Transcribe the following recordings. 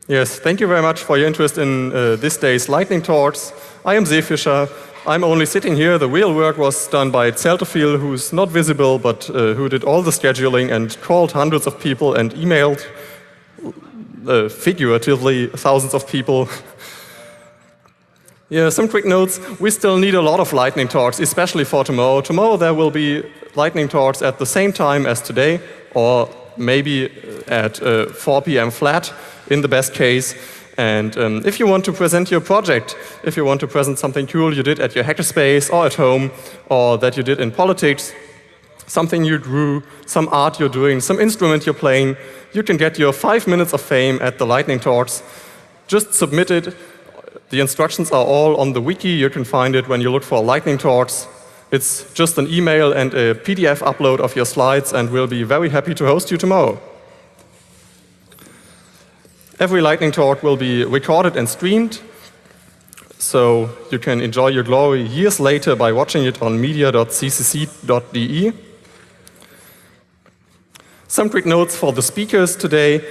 Yes, thank you very much for your interest in this day's lightning talks. I am Seefischer. I'm only sitting here. The real work was done by Zelterfiel, who's not visible, but who did all the scheduling and called hundreds of people and emailed, figuratively, thousands of people. Yeah, some quick notes. We still need a lot of lightning talks, especially for tomorrow. Tomorrow there will be lightning talks at the same time as today, or maybe at 4 p.m. flat, in the best case. And if you want to present your project, if you want to present something cool you did at your hackerspace or at home, or that you did in politics, something you drew, some art you're doing, some instrument you're playing, you can get your 5 minutes of fame at the lightning talks. Just submit it. The instructions are all on the wiki. You can find it when you look for lightning talks. It's just an email and a PDF upload of your slides, and we'll be very happy to host you tomorrow. Every lightning talk will be recorded and streamed, so you can enjoy your glory years later by watching it on media.ccc.de. Some quick notes for the speakers today.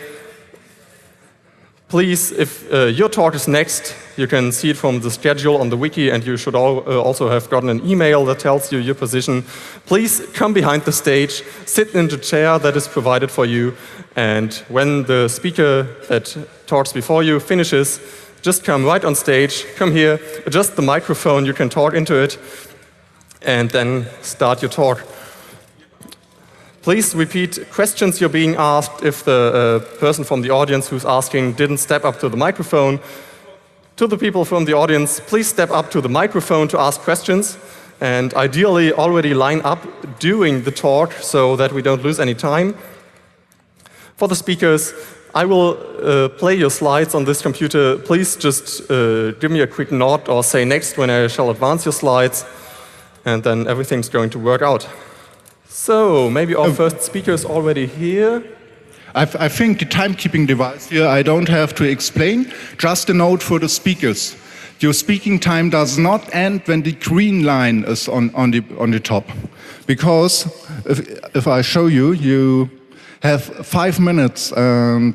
Please, if your talk is next, you can see it from the schedule on the wiki, and you should also have gotten an email that tells you your position. Please come behind the stage, sit in the chair that is provided for you, and when the speaker that talks before you finishes, just come right on stage, come here, adjust the microphone, you can talk into it, and then start your talk. Please repeat questions you're being asked if the person from the audience who's asking didn't step up to the microphone. To the people from the audience, please step up to the microphone to ask questions, and ideally already line up during the talk so that we don't lose any time. For the speakers, I will play your slides on this computer. Please just give me a quick nod or say next when I shall advance your slides, and then everything's going to work out. So, maybe our first speaker is already here. I think the timekeeping device here I don't have to explain. Just a note for the speakers. Your speaking time does not end when the green line is on the top. Because if I show you, you have 5 minutes, and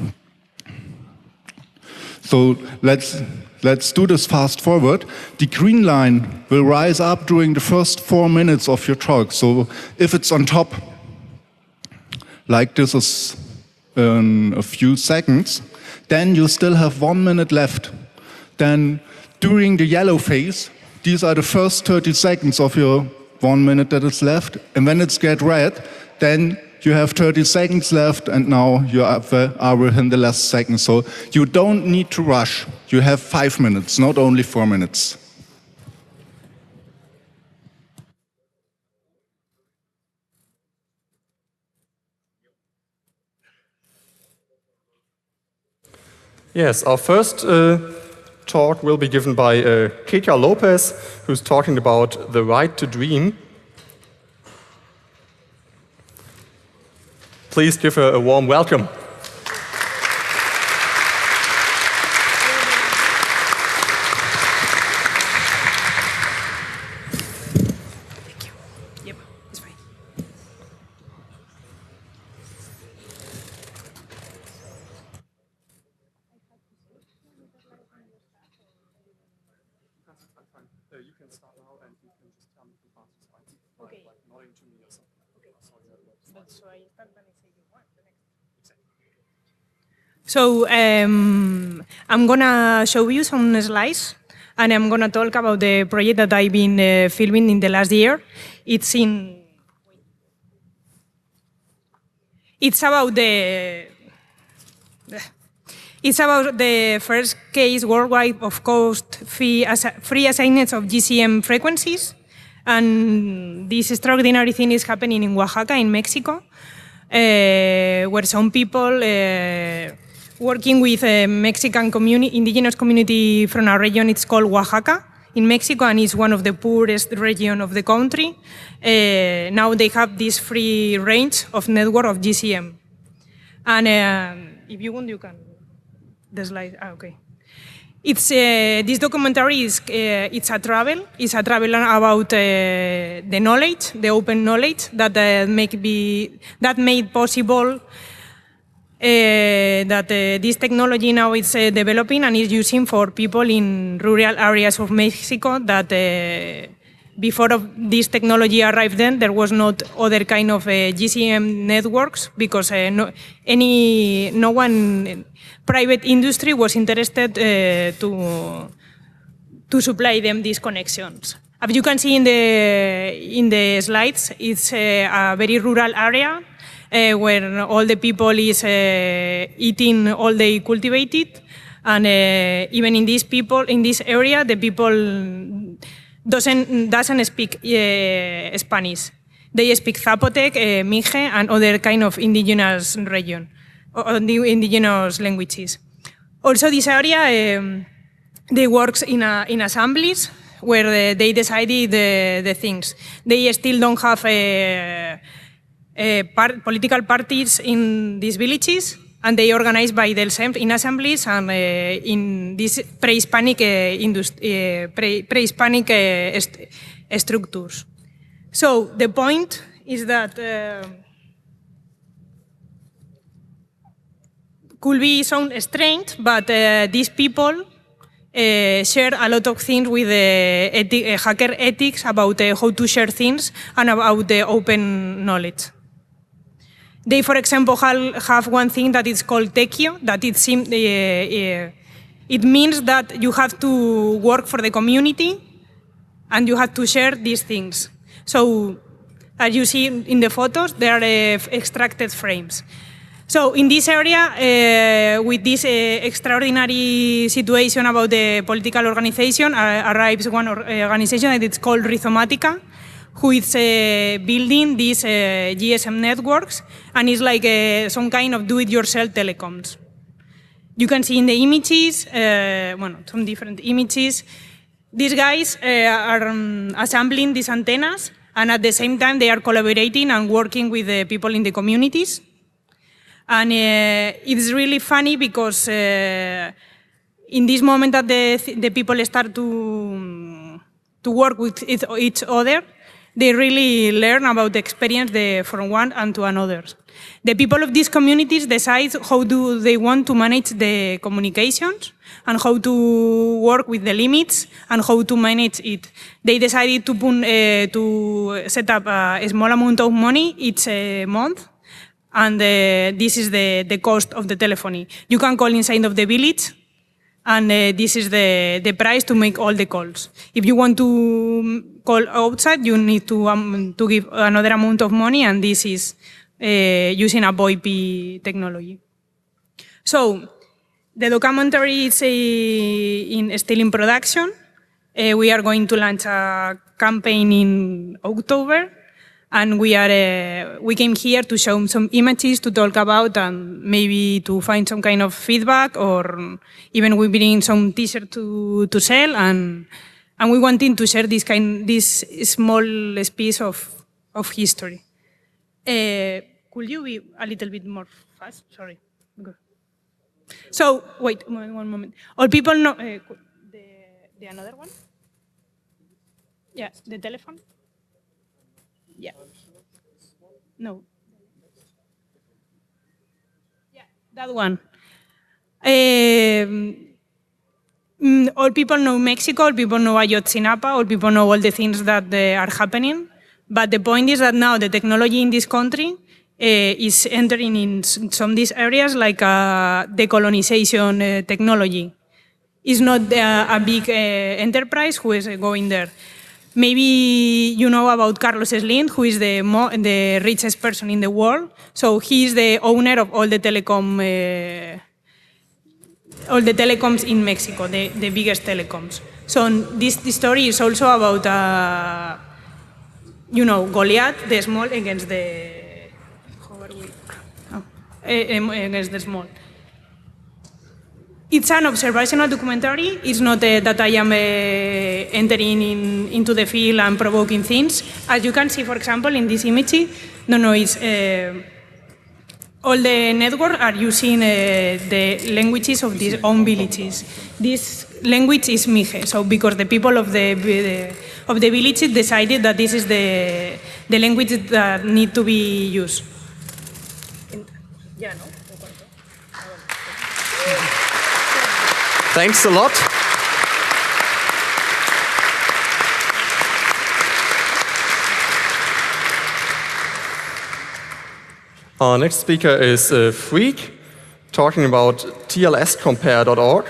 so let's do this fast forward. The green line will rise up during the first 4 minutes of your talk. So if it's on top, like this is in a few seconds, then you still have 1 minute left. Then during the yellow phase, these are the first 30 seconds of your 1 minute that is left. And when it's get red, then you have 30 seconds left, and now you are within the last second. So you don't need to rush. You have 5 minutes, not only 4 minutes. Yes, our first talk will be given by Kekia Lopez, who's talking about the right to dream. Please give her a warm welcome. Thank you. Yep, it's fine. You can start now, and you can just tell me the fastest by like nodding to me or something. Okay. So I start when I say you want the next. So I'm gonna show you some slides, and I'm gonna talk about the project that I've been filming in the last year. It's about the first case worldwide of cost-free assignments of GCM frequencies. And this extraordinary thing is happening in Oaxaca, in Mexico, where some people working with a Mexican indigenous community from a region, it's called Oaxaca, in Mexico, and it's one of the poorest regions of the country. Now they have this free range of network of GCM. And if you want, you can. The slide. Okay. It's this documentary is it's a travel. It's a travel about the knowledge, the open knowledge that made possible that this technology now is developing and is using for people in rural areas of Mexico that before this technology arrived there was not other kind of GCM networks because no one private industry was interested to supply them these connections. As you can see in the slides, it's a very rural area where all the people is eating all they cultivated, and even in this area, the people doesn't speak Spanish. They speak Zapotec, Mije, and other kind of indigenous region, or indigenous languages. Also, this area they work in assemblies where they decided the things. They still don't have political parties in these villages, and they organize by themselves in assemblies and in these pre-Hispanic structures. So the point is that could be sound strange, but these people share a lot of things with hacker ethics about how to share things and about the open knowledge. They, for example, have one thing that is called Tequio, that it means that you have to work for the community and you have to share these things. So, as you see in the photos, there are extracted frames. So in this area, with this extraordinary situation about the political organization, arrives one organization that is called Rhizomatica, who is building these GSM networks, and it's like some kind of do-it-yourself telecoms. You can see in the images, some different images, these guys are assembling these antennas, and at the same time they are collaborating and working with the people in the communities. And it's really funny because in this moment that the people start to work with each other, they really learn about the experience from one and to another. The people of these communities decide how do they want to manage the communications and how to work with the limits and how to manage it. They decided to set up a small amount of money each month, and this is the cost of the telephony. You can call inside of the village, and this is the price to make all the calls. If you want to call outside, you need to give another amount of money, and this is using a VoIP technology. So the documentary is still in production. We are going to launch a campaign in October. And we came here to show some images to talk about and maybe to find some kind of feedback, or even we bring some t-shirts to sell, and we wanted to share this small piece of history. Could you be a little bit more fast? Sorry. Good. So wait one moment. All people know the another one. Yeah, the telephone. Yeah. No. Yeah, that one. All people know Mexico, all people know Ayotzinapa, all people know all the things that are happening. But the point is that now the technology in this country is entering in some of these areas like decolonization technology. It's not a big enterprise who is going there. Maybe you know about Carlos Slim, who is the richest person in the world. So he is the owner of all the telecoms in Mexico, the biggest telecoms. So this story is also about, Goliath, the small against the against the small. It's an observational documentary. It's not that I am entering into the field and provoking things. As you can see, for example, in this image, it's all the networks are using the languages of these own villages. This language is Mije, so because the people of the villages decided that this is the language that need to be used. Yeah, no? Thanks a lot. Our next speaker is Freak, talking about tlscompare.org.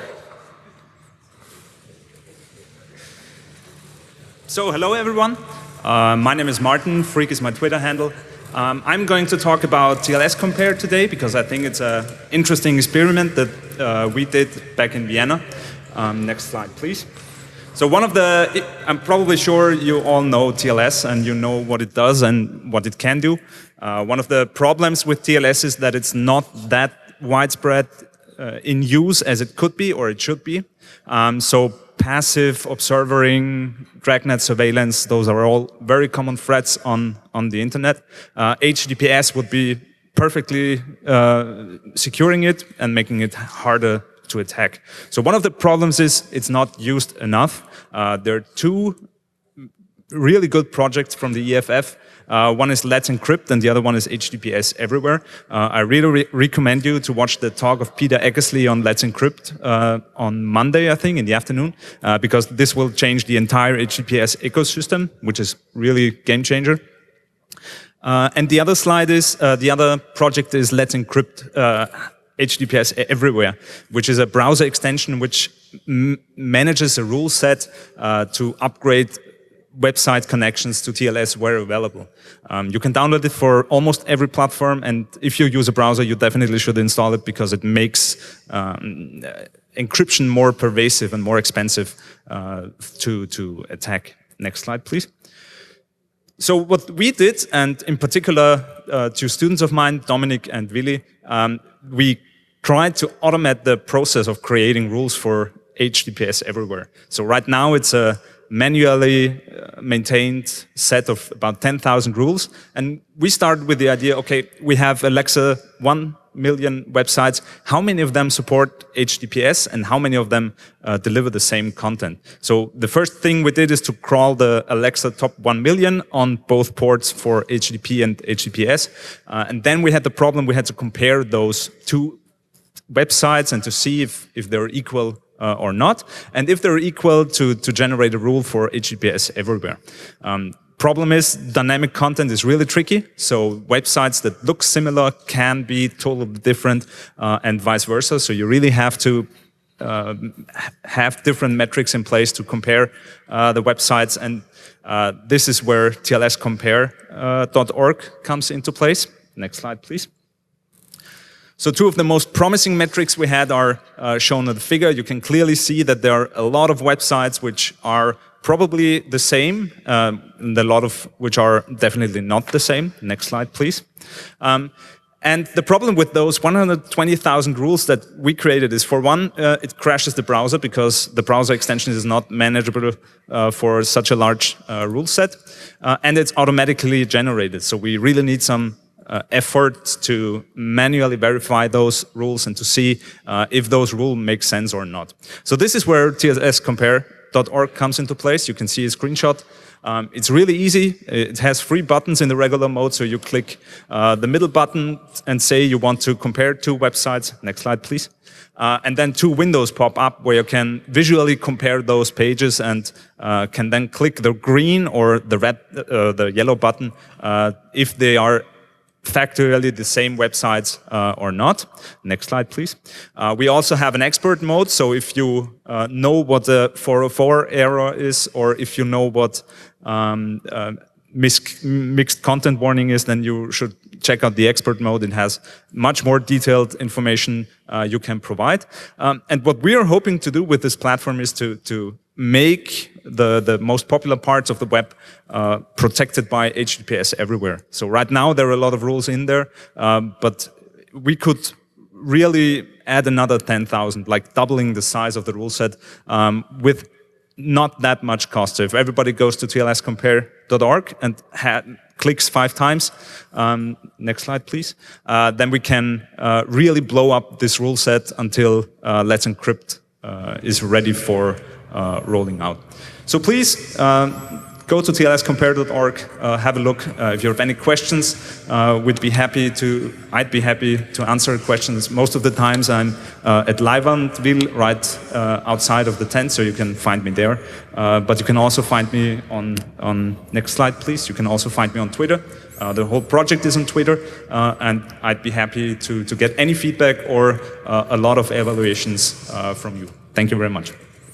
So, hello everyone. My name is Martin. Freak is my Twitter handle. I'm going to talk about TLS Compare today because I think it's an interesting experiment that we did back in Vienna. Next slide, please. So I'm probably sure you all know TLS and you know what it does and what it can do. One of the problems with TLS is that it's not that widespread in use as it could be or it should be. So passive observing, dragnet surveillance, those are all very common threats on the internet. HTTPS would be perfectly securing it and making it harder to attack. So one of the problems is it's not used enough. There are two really good projects from the EFF. One is Let's Encrypt and the other one is HTTPS Everywhere. I really recommend you to watch the talk of Peter Eckersley on Let's Encrypt on Monday, I think, in the afternoon, because this will change the entire HTTPS ecosystem, which is really game changer. And the other slide is, the other project is Let's Encrypt HTTPS Everywhere, which is a browser extension which manages a rule set to upgrade website connections to TLS where available. You can download it for almost every platform, and if you use a browser, you definitely should install it because it makes encryption more pervasive and more expensive to attack. Next slide, please. So what we did, and in particular two students of mine, Dominic and Willy, we tried to automate the process of creating rules for HTTPS Everywhere. So right now it's a manually maintained set of about 10,000 rules. And we started with the idea, okay, we have Alexa 1 million websites. How many of them support HTTPS and how many of them deliver the same content? So the first thing we did is to crawl the Alexa top 1 million on both ports for HTTP and HTTPS. And then we had the problem, we had to compare those two websites and to see if they're equal or not, and if they're equal to generate a rule for HTTPS Everywhere. Problem is, dynamic content is really tricky, so websites that look similar can be totally different and vice versa, so you really have to have different metrics in place to compare the websites, and this is where tlscompare.org comes into place. Next slide, please. So two of the most promising metrics we had are shown in the figure. You can clearly see that there are a lot of websites which are probably the same, and a lot of which are definitely not the same. Next slide, please. And the problem with those 120,000 rules that we created is, for one, it crashes the browser because the browser extension is not manageable for such a large rule set, and it's automatically generated. So we really need some effort to manually verify those rules and to see if those rules make sense or not. So this is where tlscompare.org comes into place. You can see a screenshot. It's really easy. It has 3 buttons in the regular mode, so you click the middle button and say you want to compare 2 websites. Next slide, please. And then 2 windows pop up where you can visually compare those pages and can then click the green or the red, the yellow button if they are factually the same websites or not. Next slide, please. We also have an expert mode, so if you know what the 404 error is, or if you know what mixed content warning is, then you should check out the expert mode. It has much more detailed information you can provide. And what we are hoping to do with this platform is to make the most popular parts of the web protected by HTTPS Everywhere. So right now there are a lot of rules in there, but we could really add another 10,000, like doubling the size of the rule set with not that much cost. So if everybody goes to tlscompare.org and clicks 5 times, next slide please, then we can really blow up this rule set until Let's Encrypt is ready for rolling out. So please go to tlscompare.org, have a look. If you have any questions, I'd be happy to answer questions. Most of the times I'm at Leibandwil, right outside of the tent, so you can find me there. But you can also find me on next slide, please. You can also find me on Twitter. The whole project is on Twitter, and I'd be happy to get any feedback or a lot of evaluations from you. Thank you very much.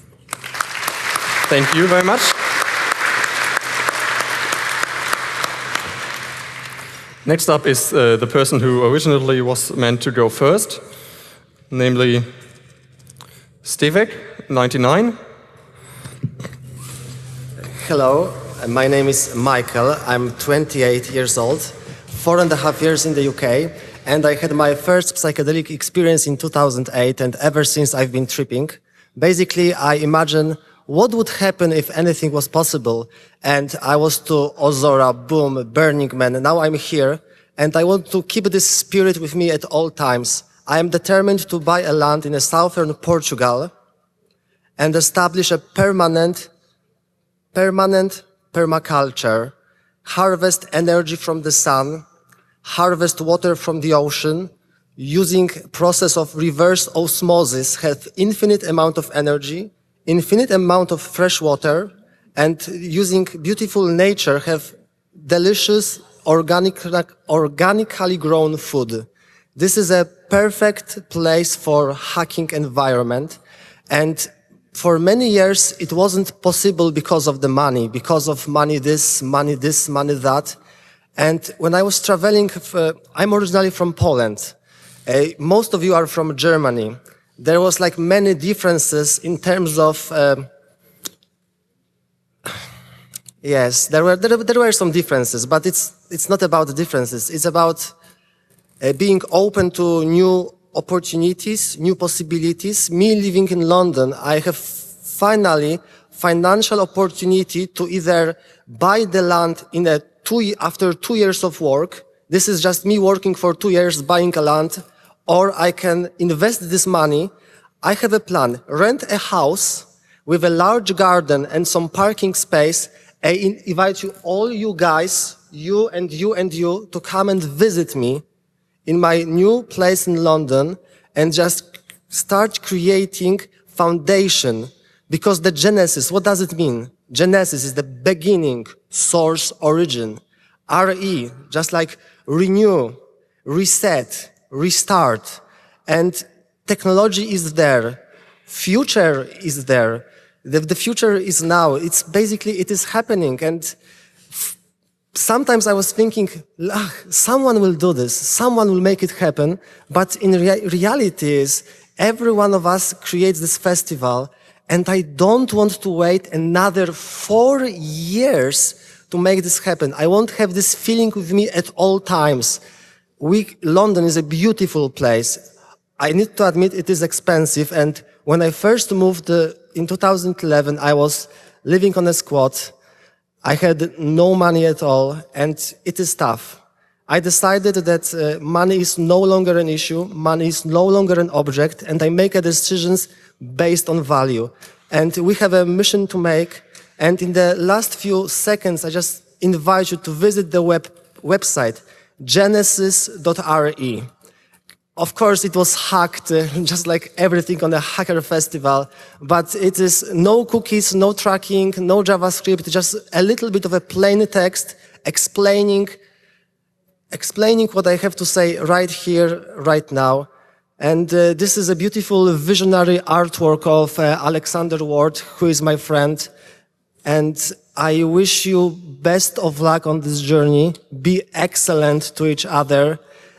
Thank you very much. Next up is the person who originally was meant to go first, namely Stevek, 99. Hello, my name is Michael. I'm 28 years old, 4.5 years in the UK, and I had my first psychedelic experience in 2008, and ever since I've been tripping. Basically, I imagine what would happen if anything was possible, and I was to Ozora, boom, Burning Man, and now I'm here, and I want to keep this spirit with me at all times. I am determined to buy a land in southern Portugal and establish a permanent permaculture, harvest energy from the sun, harvest water from the ocean, using process of reverse osmosis, have infinite amount of energy, infinite amount of fresh water, and using beautiful nature have delicious organically grown food. This is a perfect place for hacking environment, and for many years it wasn't possible because of the money, because of money this, money that. And when I was traveling, I'm originally from Poland. Most of you are from Germany. There was like many differences in terms of, yes, there were some differences, but it's not about the differences. It's about being open to new opportunities, new possibilities. Me living in London, I have finally financial opportunity to either buy the land in after 2 years of work. This is just me working for 2 years, buying a land, or I can invest this money. I have a plan, rent a house with a large garden and some parking space. I invite you, all you guys, you and you and you, to come and visit me in my new place in London and just start creating foundation. Because the Genesis, what does it mean? Genesis is the beginning, source, origin. RE, just like renew, reset, restart. And technology is there. Future is there. The future is now. It's basically, it is happening. And sometimes I was thinking, someone will do this. Someone will make it happen. But in reality is, every one of us creates this festival. And I don't want to wait another 4 years to make this happen. I want to have this feeling with me at all times. London is a beautiful place. I need to admit it is expensive. And when I first moved in 2011, I was living on a squat. I had no money at all, and it is tough. I decided that money is no longer an issue, money is no longer an object, and I make decisions based on value. And we have a mission to make, and in the last few seconds, I just invite you to visit the website, genesis.re. Of course, it was hacked, just like everything on a hacker festival, but it is no cookies, no tracking, no JavaScript, just a little bit of a plain text explaining what I have to say right here, right now. And this is a beautiful visionary artwork of Alexander Ward, who is my friend. And I wish you best of luck on this journey. Be excellent to each other.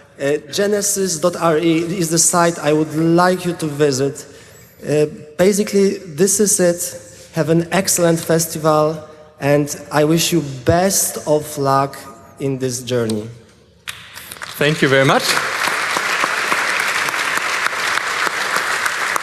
Genesis.re is the site I would like you to visit. Basically, this is it. Have an excellent festival, and I wish you best of luck in this journey. Thank you very much.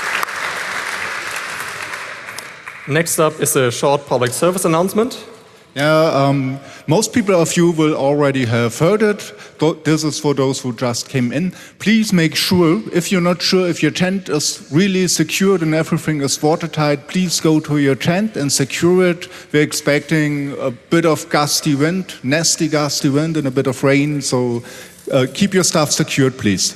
Next up is a short public service announcement. Yeah, most people of you will already have heard it. This is for those who just came in. Please make sure, if you're not sure if your tent is really secured and everything is watertight, please go to your tent and secure it. We're expecting a bit of gusty wind, nasty gusty wind and a bit of rain, so keep your stuff secured, please.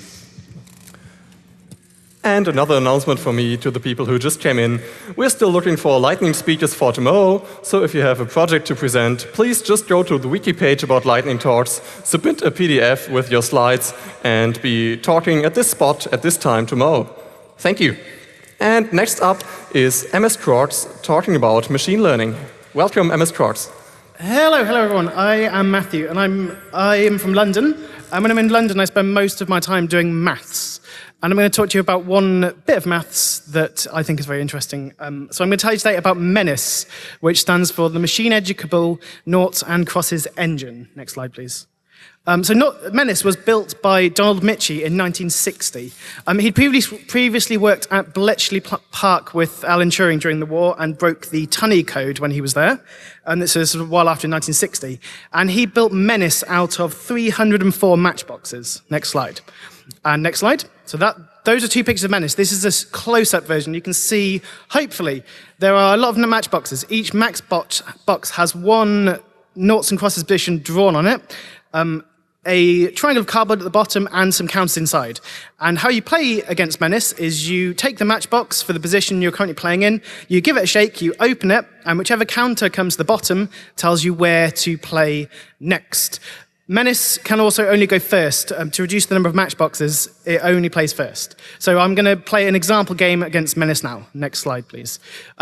And another announcement for me to the people who just came in. We're still looking for Lightning speakers for tomorrow, so if you have a project to present, please just go to the wiki page about Lightning Talks, submit a PDF with your slides, and be talking at this spot at this time tomorrow. Thank you. And next up is MS Crocs talking about machine learning. Welcome, MS Crocs. Hello everyone. I am Matthew, and I am from London. And when I'm in London, I spend most of my time doing maths. And I'm going to talk to you about one bit of maths that I think is very interesting. So I'm going to tell you today about MENIS, which stands for the Machine Educable Noughts and Crosses Engine. Next slide, please. MENIS was built by Donald Michie in 1960. He'd previously worked at Bletchley Park with Alan Turing during the war and broke the Tunny Code when he was there. And this is a while after 1960. And he built MENIS out of 304 matchboxes. Next slide. And next slide. So those are two pictures of MENIS. This is a close-up version. You can see, hopefully, there are a lot of matchboxes. Each max box has one noughts and crosses position drawn on it, a triangle of cardboard at the bottom, and some counters inside. And how you play against MENIS is you take the matchbox for the position you're currently playing in, you give it a shake, you open it, and whichever counter comes to the bottom tells you where to play next. MENIS can also only go first. To reduce the number of matchboxes, it only plays first. So I'm going to play an example game against MENIS now. Next slide, please.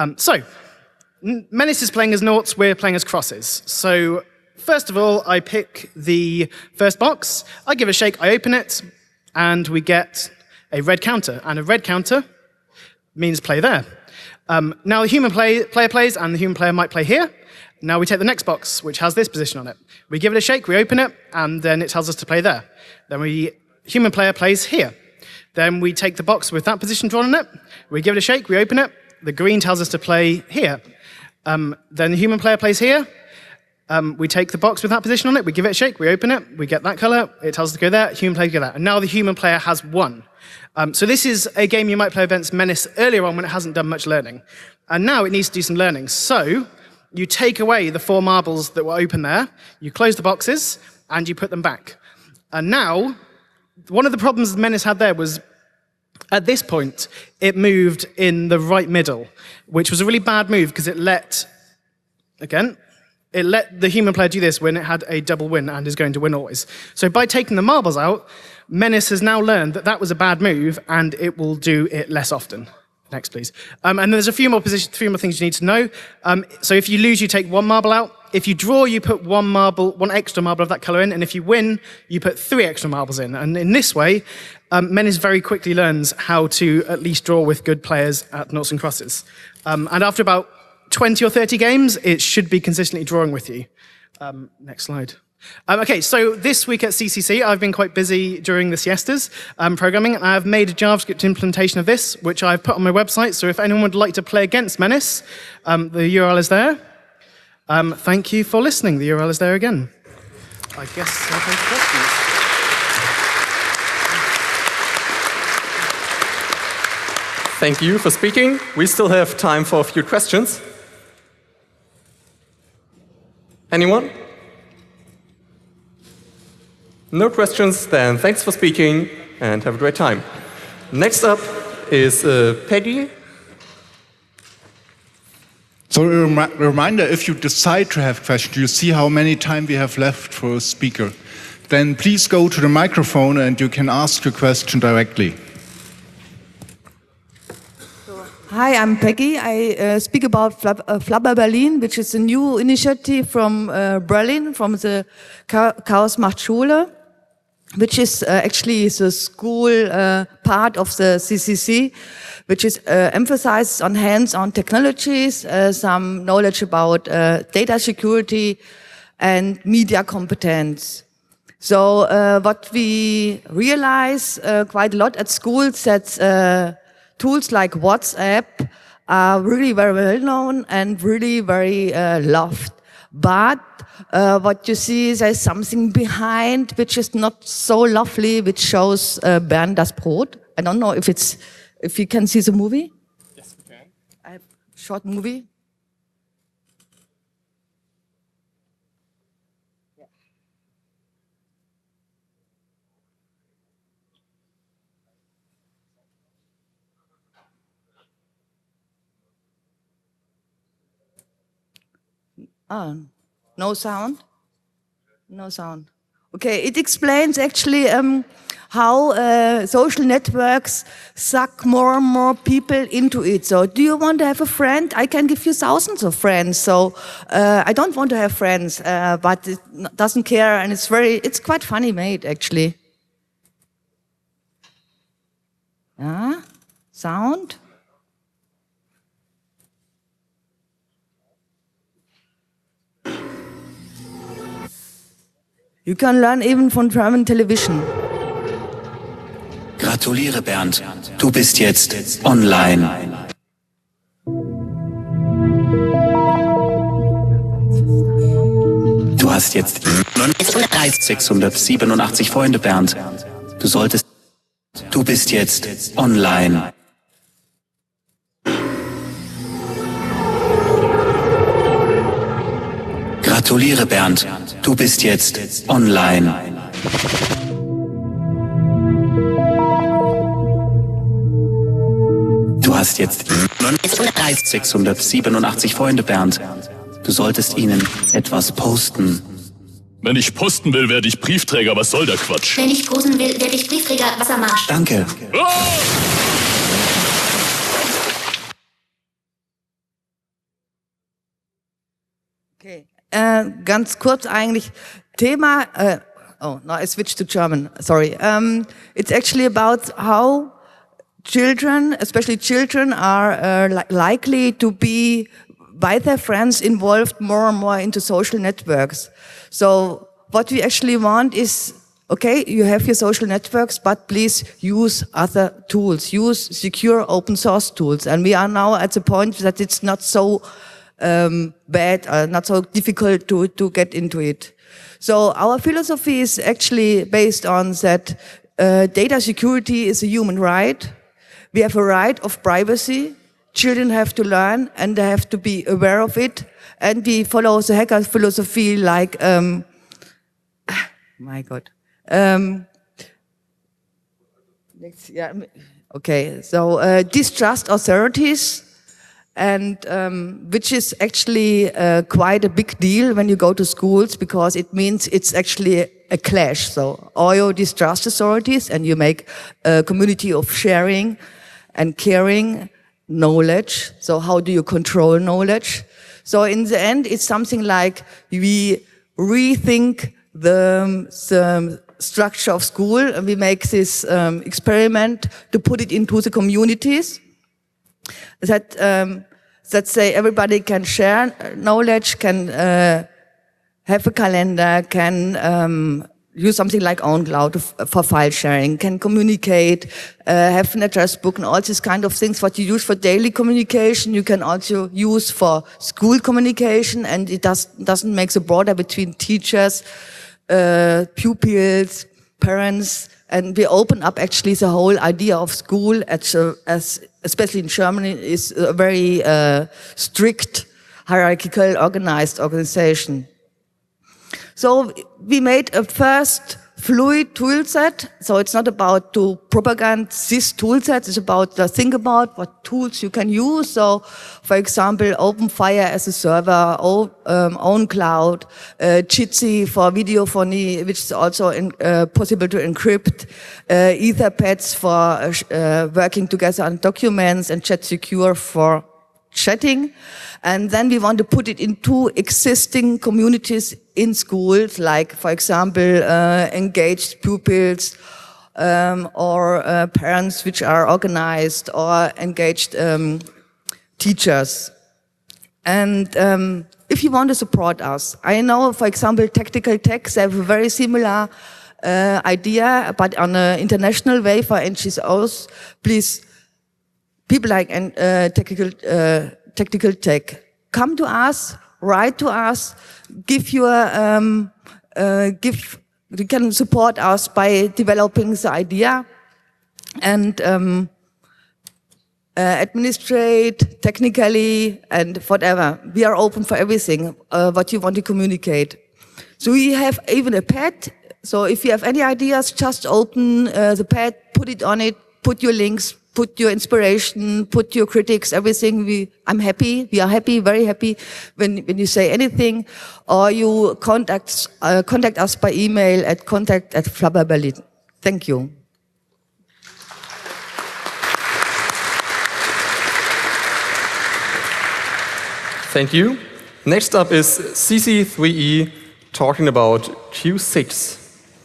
MENIS is playing as noughts, we're playing as crosses. So first of all, I pick the first box, I give it a shake, I open it, and we get a red counter. And a red counter means play there. Now the human player plays, and the human player might play here. Now we take the next box, which has this position on it. We give it a shake, we open it, and then it tells us to play there. Then human player plays here. Then we take the box with that position drawn on it. We give it a shake, we open it. The green tells us to play here. Then the human player plays here. We take the box with that position on it, we give it a shake, we open it, we get that color, it tells us to go there, human player go there. And now the human player has won. So this is a game you might play against MENIS earlier on when it hasn't done much learning. And now it needs to do some learning. So you take away the 4 marbles that were open there, you close the boxes, and you put them back. And now, one of the problems MENIS had there was, at this point, it moved in the right middle, which was a really bad move because it let the human player do this when it had a double win and is going to win always. So by taking the marbles out, MENIS has now learned that that was a bad move and it will do it less often. Next, please. And there's a few more things you need to know. So if you lose, you take 1 marble out. If you draw, you put 1 extra marble of that color in. And if you win, you put 3 extra marbles in. And in this way, MENIS very quickly learns how to at least draw with good players at noughts and crosses. And after about 20 or 30 games, it should be consistently drawing with you. Next slide. Okay, so this week at CCC, I've been quite busy during the siestas programming, and I've made a JavaScript implementation of this, which I've put on my website. So if anyone would like to play against MENIS, the URL is there. Thank you for listening. The URL is there again. I guess I'll take questions. Thank you for speaking. We still have time for a few questions. Anyone? No questions, then thanks for speaking and have a great time. Next up is Peggy. So a reminder, if you decide to have questions, you see how many time we have left for a speaker. Then please go to the microphone and you can ask your question directly. Hi, I'm Peggy. I speak about Flubber Berlin, which is a new initiative from Berlin, from the Chaos macht Schule, which is actually the school part of the CCC, which is emphasizes on hands-on technologies, some knowledge about data security and media competence. So what we realize quite a lot at schools that tools like WhatsApp are really very well known and really very loved. But what you see is there's something behind which is not so lovely, which shows Bernd das Brot. I don't know if you can see the movie. Yes, we can. I have a short movie. No sound? No sound. Okay, it explains actually how social networks suck more and more people into it. So, do you want to have a friend? I can give you thousands of friends. So, I don't want to have friends, but it doesn't care, and it's quite funny made actually. Yeah, sound. You can learn even from German television. Gratuliere, Bernd. Du bist jetzt online. Du hast jetzt 687 Freunde, Bernd. Du bist jetzt online. Gratuliere, Bernd. Du bist jetzt online. Du hast jetzt 687 Freunde, Bernd. Du solltest ihnen etwas posten. Wenn ich posten will, werde ich Briefträger. Was soll der Quatsch? Wenn ich posten will, werde ich Briefträger. Wassermarsch. Danke. Ah! Okay. Ganz kurz eigentlich Thema. Oh, no, I switched to German. Sorry. It's actually about how children, especially children, are likely to be by their friends involved more and more into social networks. So what we actually want is, okay, you have your social networks, but please use other tools, use secure open source tools. And we are now at the point that it's not so bad, not so difficult to get into it. So our philosophy is actually based on that data security is a human right. We have a right of privacy. Children have to learn and they have to be aware of it. And we follow the hacker philosophy like, my God. Okay, so distrust authorities, and which is actually quite a big deal when you go to schools, because it means it's actually a clash. So, or you distrust authorities and you make a community of sharing and caring knowledge. So how do you control knowledge? So in the end, it's something like we rethink the structure of school, and we make this experiment to put it into the communities that say everybody can share knowledge, can have a calendar, can use something like OwnCloud for file sharing, can communicate, have an address book and all these kind of things. What you use for daily communication, you can also use for school communication, and it doesn't make the border between teachers, pupils, parents, and we open up actually the whole idea of school as especially in Germany is a very strict, hierarchical, organized organization. So we made a first fluid tool set. So it's not about to propagate this tool set. It's about to think about what tools you can use. So, for example, OpenFire as a server, OwnCloud, Jitsi for videophony, which is also possible to encrypt, Etherpads for working together on documents, and ChatSecure for chatting. And then we want to put it into existing communities in schools, like, for example, engaged pupils or parents which are organized, or engaged teachers. And if you want to support us, I know, for example, Tactical Tech, they have a very similar idea, but on an international way for NGOs. Please, people like Tactical Tech, come to us, write to us, you can support us by developing the idea and administrate technically and whatever. We are open for everything, what you want to communicate. So we have even a pad. So if you have any ideas, just open the pad, put it on it, put your links, put your inspiration, put your critics, everything. We are happy, very happy when you say anything, or you contact us by email at contact@flabberberlin. Thank you. Thank you. Next up is CC3E talking about Q6.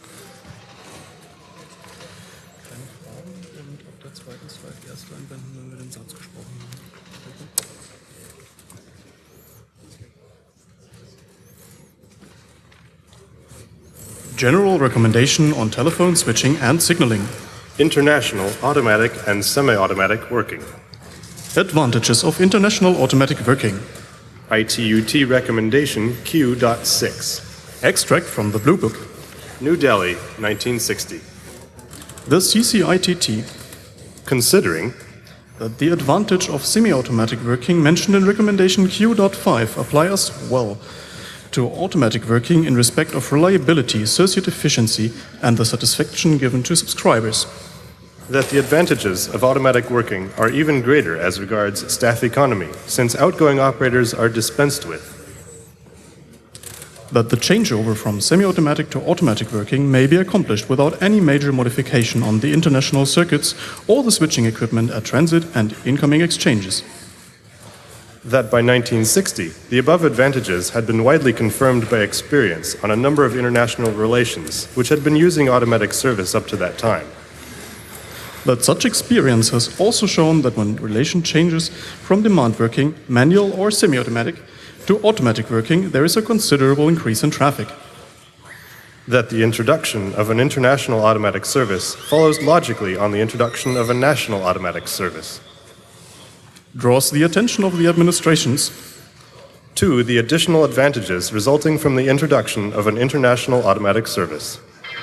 General recommendation on telephone switching and signaling. International automatic and semi-automatic working. Advantages of international automatic working. ITUT recommendation Q.6. Extract from the Blue Book. New Delhi, 1960. The CCITT. Considering that the advantage of semi-automatic working mentioned in recommendation Q.5 applies well to automatic working in respect of reliability, associate efficiency, and the satisfaction given to subscribers. That the advantages of automatic working are even greater as regards staff economy, since outgoing operators are dispensed with. That the changeover from semi-automatic to automatic working may be accomplished without any major modification on the international circuits or the switching equipment at transit and incoming exchanges. That by 1960, the above advantages had been widely confirmed by experience on a number of international relations, which had been using automatic service up to that time. That such experience has also shown that when relation changes from demand working, manual or semi-automatic, to automatic working, there is a considerable increase in traffic. That the introduction of an international automatic service follows logically on the introduction of a national automatic service. Draws the attention of the administrations to the additional advantages resulting from the introduction of an international automatic service.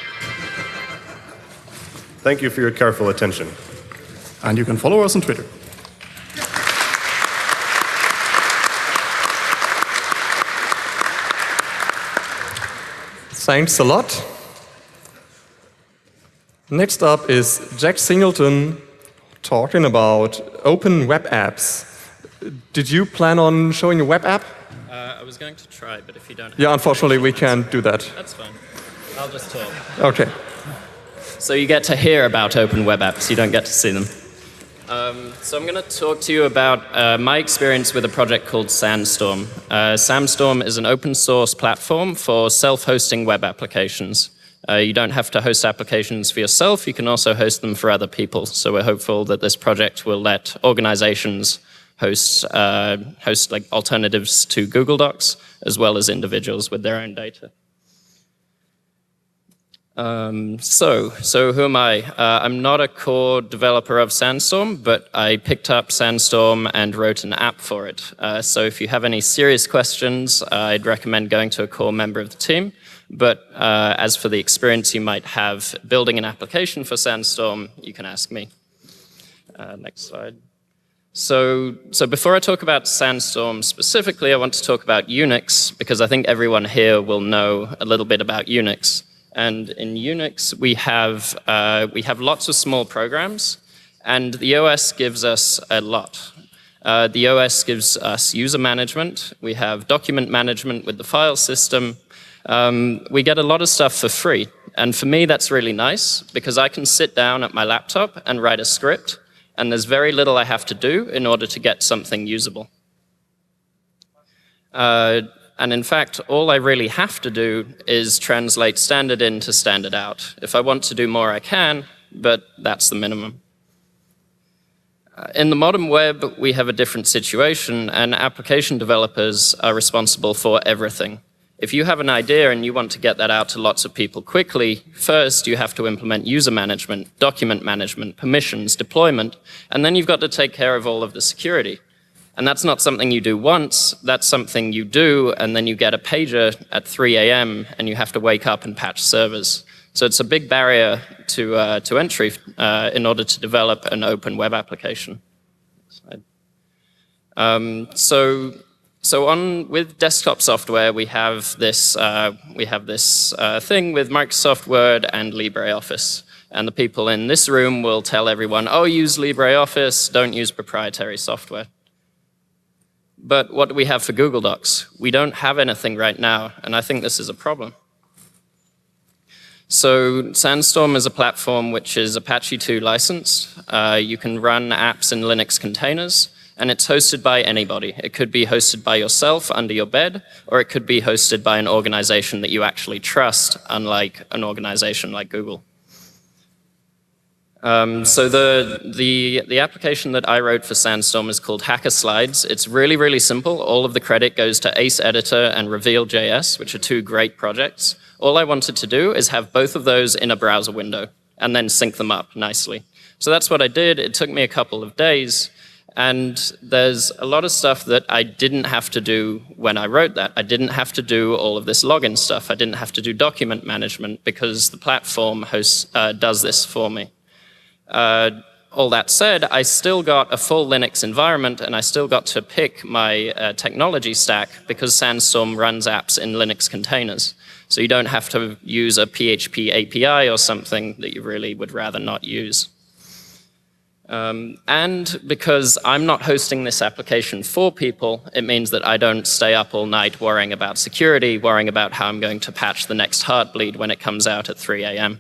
Thank you for your careful attention. And you can follow us on Twitter. Thanks a lot. Next up is Jack Singleton talking about open web apps. Did you plan on showing a web app? I was going to try, but if you don't... Yeah, unfortunately we can't do that. That's fine. I'll just talk. Okay. So you get to hear about open web apps, you don't get to see them. So I'm going to talk to you about my experience with a project called Sandstorm. Sandstorm is an open source platform for self-hosting web applications. You don't have to host applications for yourself, you can also host them for other people. So we're hopeful that this project will let organizations host like alternatives to Google Docs, as well as individuals with their own data. So who am I? I'm not a core developer of Sandstorm, but I picked up Sandstorm and wrote an app for it. So if you have any serious questions, I'd recommend going to a core member of the team. But as for the experience you might have building an application for Sandstorm, you can ask me. Next slide. So before I talk about Sandstorm specifically, I want to talk about Unix, because I think everyone here will know a little bit about Unix. And in Unix, we have lots of small programs, and the OS gives us a lot. The OS gives us user management. We have document management with the file system. We get a lot of stuff for free. And for me, that's really nice, because I can sit down at my laptop and write a script, and there's very little I have to do in order to get something usable. And in fact, all I really have to do is translate standard in to standard out. If I want to do more, I can, but that's the minimum. In the modern web, we have a different situation, and application developers are responsible for everything. If you have an idea and you want to get that out to lots of people quickly, first you have to implement user management, document management, permissions, deployment, and then you've got to take care of all of the security. And that's not something you do once, that's something you do, and then you get a pager at 3 a.m. and you have to wake up and patch servers. So it's a big barrier to entry in order to develop an open web application. With desktop software, we have this thing with Microsoft Word and LibreOffice. And the people in this room will tell everyone, oh, use LibreOffice, don't use proprietary software. But what do we have for Google Docs? We don't have anything right now, and I think this is a problem. So Sandstorm is a platform which is Apache 2 licensed. You can run apps in Linux containers, and it's hosted by anybody. It could be hosted by yourself under your bed, or it could be hosted by an organization that you actually trust, unlike an organization like Google. So the application that I wrote for Sandstorm is called Hacker Slides. It's really, really simple. All of the credit goes to Ace Editor and Reveal.js, which are two great projects. All I wanted to do is have both of those in a browser window and then sync them up nicely. So that's what I did. It took me a couple of days. And there's a lot of stuff that I didn't have to do when I wrote that. I didn't have to do all of this login stuff. I didn't have to do document management because the platform does this for me. All that said, I still got a full Linux environment and I still got to pick my technology stack because Sandstorm runs apps in Linux containers. So you don't have to use a PHP API or something that you really would rather not use. And because I'm not hosting this application for people, it means that I don't stay up all night worrying about security, worrying about how I'm going to patch the next Heartbleed when it comes out at 3 a.m.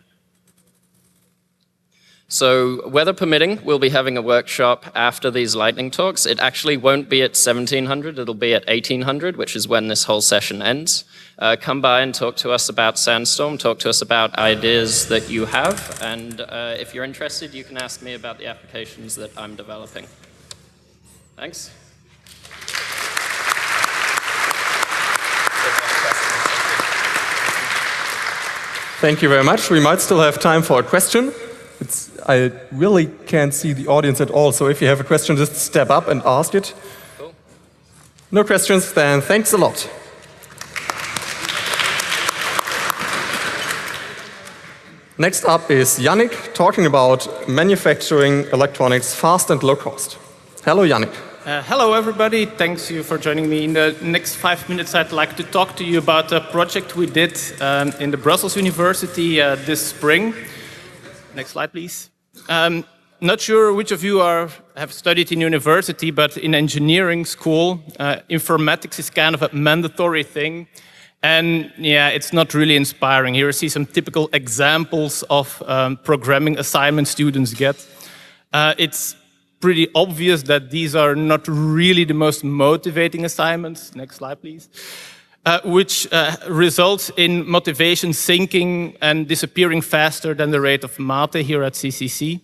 So, weather permitting, we'll be having a workshop after these lightning talks. It actually won't be at 1700, it'll be at 1800, which is when this whole session ends. Come by and talk to us about Sandstorm, talk to us about ideas that you have, and if you're interested, you can ask me about the applications that I'm developing. Thanks. Thank you very much. We might still have time for a question. I really can't see the audience at all, so if you have a question, just step up and ask it. Cool. No questions, then thanks a lot. Next up is Yannick talking about manufacturing electronics fast and low cost. Hello, Yannick. Hello, everybody. Thanks you for joining me. In the next 5 minutes, I'd like to talk to you about a project we did in the Brussels University this spring. Next slide, please. Not sure which of you have studied in university, but in engineering school, informatics is kind of a mandatory thing. And yeah, it's not really inspiring. Here you see some typical examples of programming assignments students get. It's pretty obvious that these are not really the most motivating assignments. Next slide, please. Which results in motivation sinking and disappearing faster than the rate of mate here at CCC.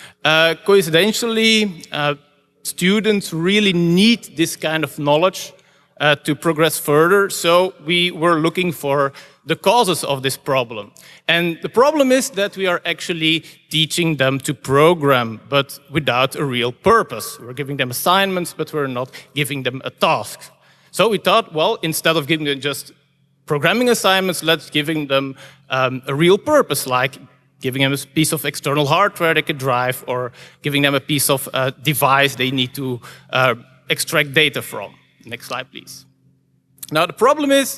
Coincidentally, students really need this kind of knowledge to progress further, so we were looking for the causes of this problem. And the problem is that we are actually teaching them to program, but without a real purpose. We're giving them assignments, but we're not giving them a task. So we thought, well, instead of giving them just programming assignments, let's giving them a real purpose, like giving them a piece of external hardware they could drive, or giving them a piece of device they need to extract data from. Next slide, please. Now, the problem is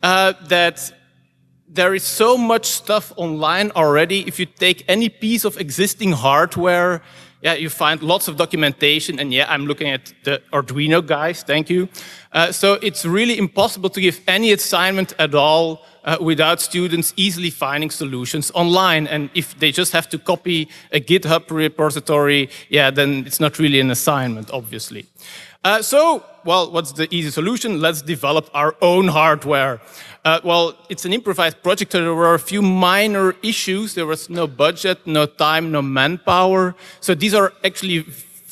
that there is so much stuff online already. If you take any piece of existing hardware, yeah, you find lots of documentation, and yeah, I'm looking at the Arduino guys, thank you. So it's really impossible to give any assignment at all without students easily finding solutions online. And if they just have to copy a GitHub repository, yeah, then it's not really an assignment, obviously. So, well, what's the easy solution? Let's develop our own hardware. Well, it's an improvised project, so there were a few minor issues. There was no budget, no time, no manpower. So these are actually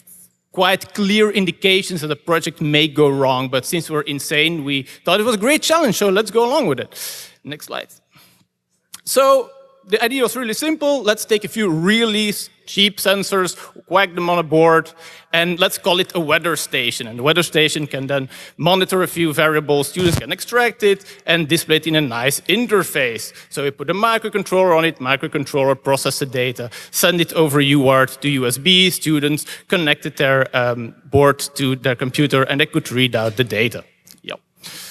quite clear indications that the project may go wrong. But since we're insane, we thought it was a great challenge, so let's go along with it. Next slide. So the idea was really simple. Let's take a few really cheap sensors, whack them on a board, and let's call it a weather station. And the weather station can then monitor a few variables, students can extract it and display it in a nice interface. So we put a microcontroller on it, microcontroller process the data, send it over UART to USB, students connected their board to their computer and they could read out the data. Yep.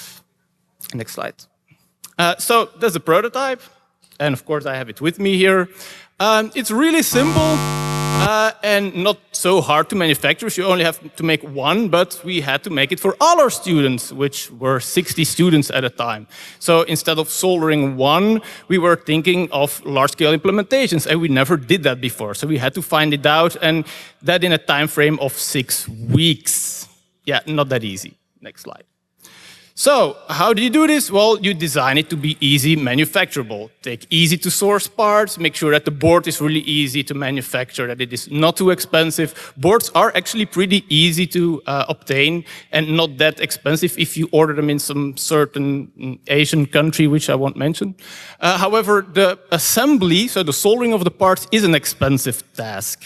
Next slide. So there's a prototype, and of course I have it with me here. It's really simple and not so hard to manufacture. You only have to make one, but we had to make it for all our students, which were 60 students at a time. So instead of soldering one, we were thinking of large-scale implementations, and we never did that before. So we had to find it out, and that in a time frame of 6 weeks. Yeah, not that easy. Next slide. So, how do you do this? Well, you design it to be easy manufacturable. Take easy to source parts, make sure that the board is really easy to manufacture, that it is not too expensive. Boards are actually pretty easy to obtain and not that expensive if you order them in some certain Asian country, which I won't mention. However, the assembly, so the soldering of the parts, is an expensive task.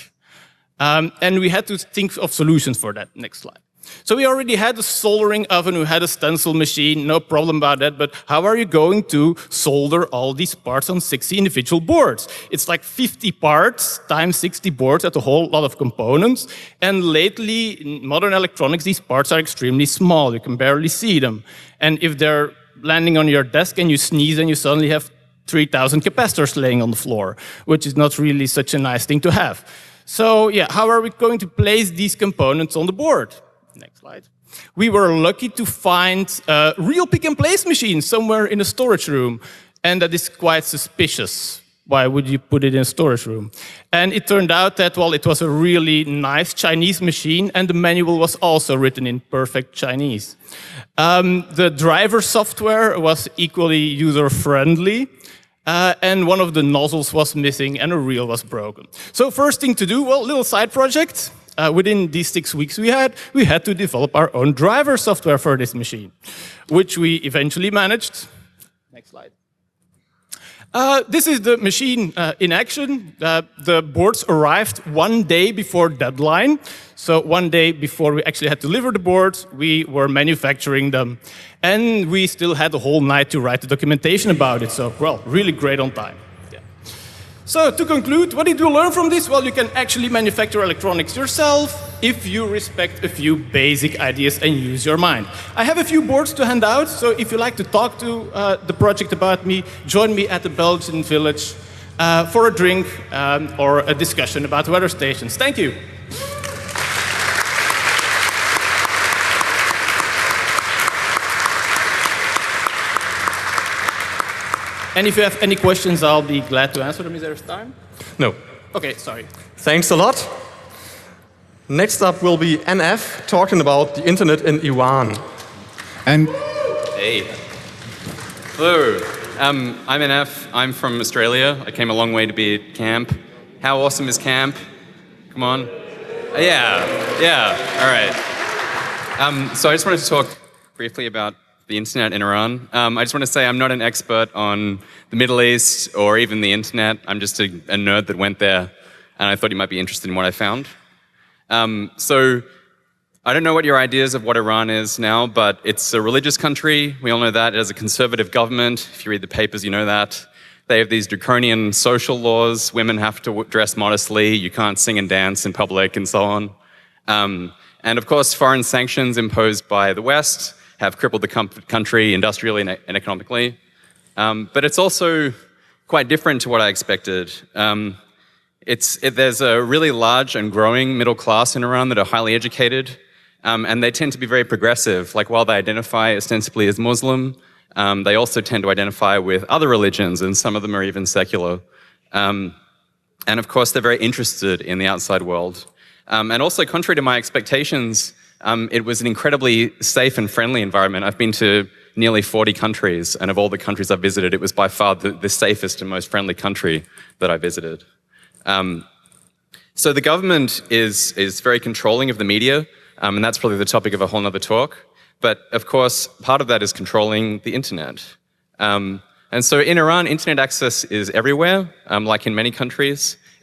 And we had to think of solutions for that. Next slide. So we already had a soldering oven, we had a stencil machine, no problem about that, but how are you going to solder all these parts on 60 individual boards? It's like 50 parts times 60 boards, that's a whole lot of components. And lately, in modern electronics, these parts are extremely small, you can barely see them. And if they're landing on your desk and you sneeze and you suddenly have 3,000 capacitors laying on the floor, which is not really such a nice thing to have. So yeah, how are we going to place these components on the board? Next slide. We were lucky to find a real pick-and-place machine somewhere in a storage room, and that is quite suspicious. Why would you put it in a storage room? And it turned out that, well, it was a really nice Chinese machine, and the manual was also written in perfect Chinese. The driver software was equally user-friendly, and one of the nozzles was missing, and a reel was broken. So first thing to do, well, little side project. Within these 6 weeks we had to develop our own driver software for this machine, which we eventually managed. Next slide. This is the machine in action. The boards arrived 1 day before deadline. So 1 day before we actually had to deliver the boards, we were manufacturing them. And we still had the whole night to write the documentation about it. So, well, really great on time. So, to conclude, what did you learn from this? Well, you can actually manufacture electronics yourself if you respect a few basic ideas and use your mind. I have a few boards to hand out, so if you like to talk to the project about me, join me at the Belgian village for a drink or a discussion about weather stations. Thank you. And if you have any questions, I'll be glad to answer them. Is there time? No. Okay, sorry. Thanks a lot. Next up will be NF talking about the internet in Iran. And hey. Hello. I'm NF. I'm from Australia. I came a long way to be at camp. How awesome is camp? Come on. Yeah. All right. So I just wanted to talk briefly about the internet in Iran. I just want to say I'm not an expert on the Middle East or even the internet. I'm just a nerd that went there, and I thought you might be interested in what I found. So I don't know what your ideas of what Iran is now, but it's a religious country. We all know that. It has a conservative government. If you read the papers, you know that. They have these draconian social laws. Women have to dress modestly. You can't sing and dance in public and so on. And of course, foreign sanctions imposed by the West have crippled the country industrially and economically. But it's also quite different to what I expected. There's a really large and growing middle class in Iran that are highly educated, and they tend to be very progressive. Like, while they identify ostensibly as Muslim, they also tend to identify with other religions, and some of them are even secular. And of course, they're very interested in the outside world. And also, contrary to my expectations, it was an incredibly safe and friendly environment. I've been to nearly 40 countries, and of all the countries I've visited, it was by far the safest and most friendly country that I visited. So the government is very controlling of the media, and that's probably the topic of a whole other talk. But of course, part of that is controlling the internet. And so in Iran, internet access is everywhere, like in many countries.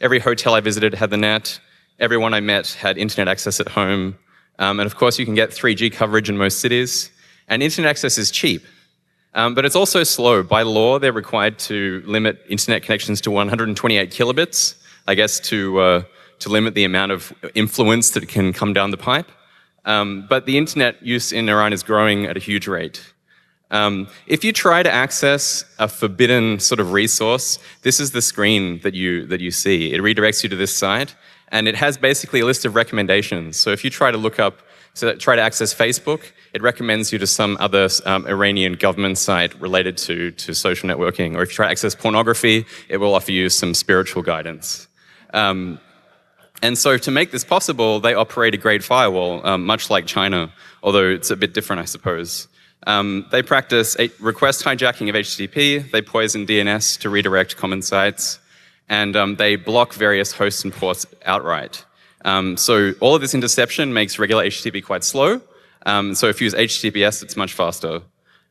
Every hotel I visited had the net. Everyone I met had internet access at home. And of course, you can get 3G coverage in most cities. And internet access is cheap. But it's also slow. By law, they're required to limit internet connections to 128 kilobits, I guess to limit the amount of influence that can come down the pipe. But the internet use in Iran is growing at a huge rate. If you try to access a forbidden sort of resource, this is the screen that you see. It redirects you to this site, and it has basically a list of recommendations. So if you try to access Facebook, it recommends you to some other Iranian government site related to social networking. Or if you try to access pornography, it will offer you some spiritual guidance. And so to make this possible, they operate a great firewall, much like China, although it's a bit different, I suppose. They practice request hijacking of HTTP, they poison DNS to redirect common sites, and they block various hosts and ports outright. So all of this interception makes regular HTTP quite slow. So if you use HTTPS, it's much faster.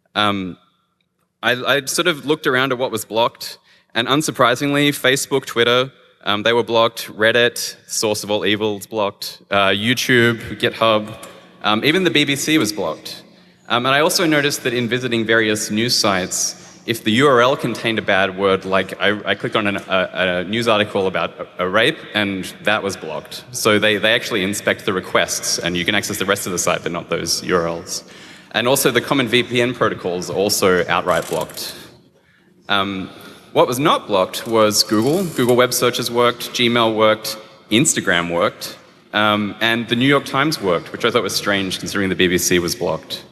I sort of looked around at what was blocked, and unsurprisingly, Facebook, Twitter, they were blocked. Reddit, source of all evils, blocked. YouTube, GitHub, even the BBC was blocked. And I also noticed that in visiting various news sites, if the URL contained a bad word, like I clicked on a news article about a rape, and that was blocked. So they actually inspect the requests, and you can access the rest of the site, but not those URLs. And also the common VPN protocols also outright blocked. What was not blocked was Google. Google web searches worked, Gmail worked, Instagram worked, and the New York Times worked, which I thought was strange considering the BBC was blocked.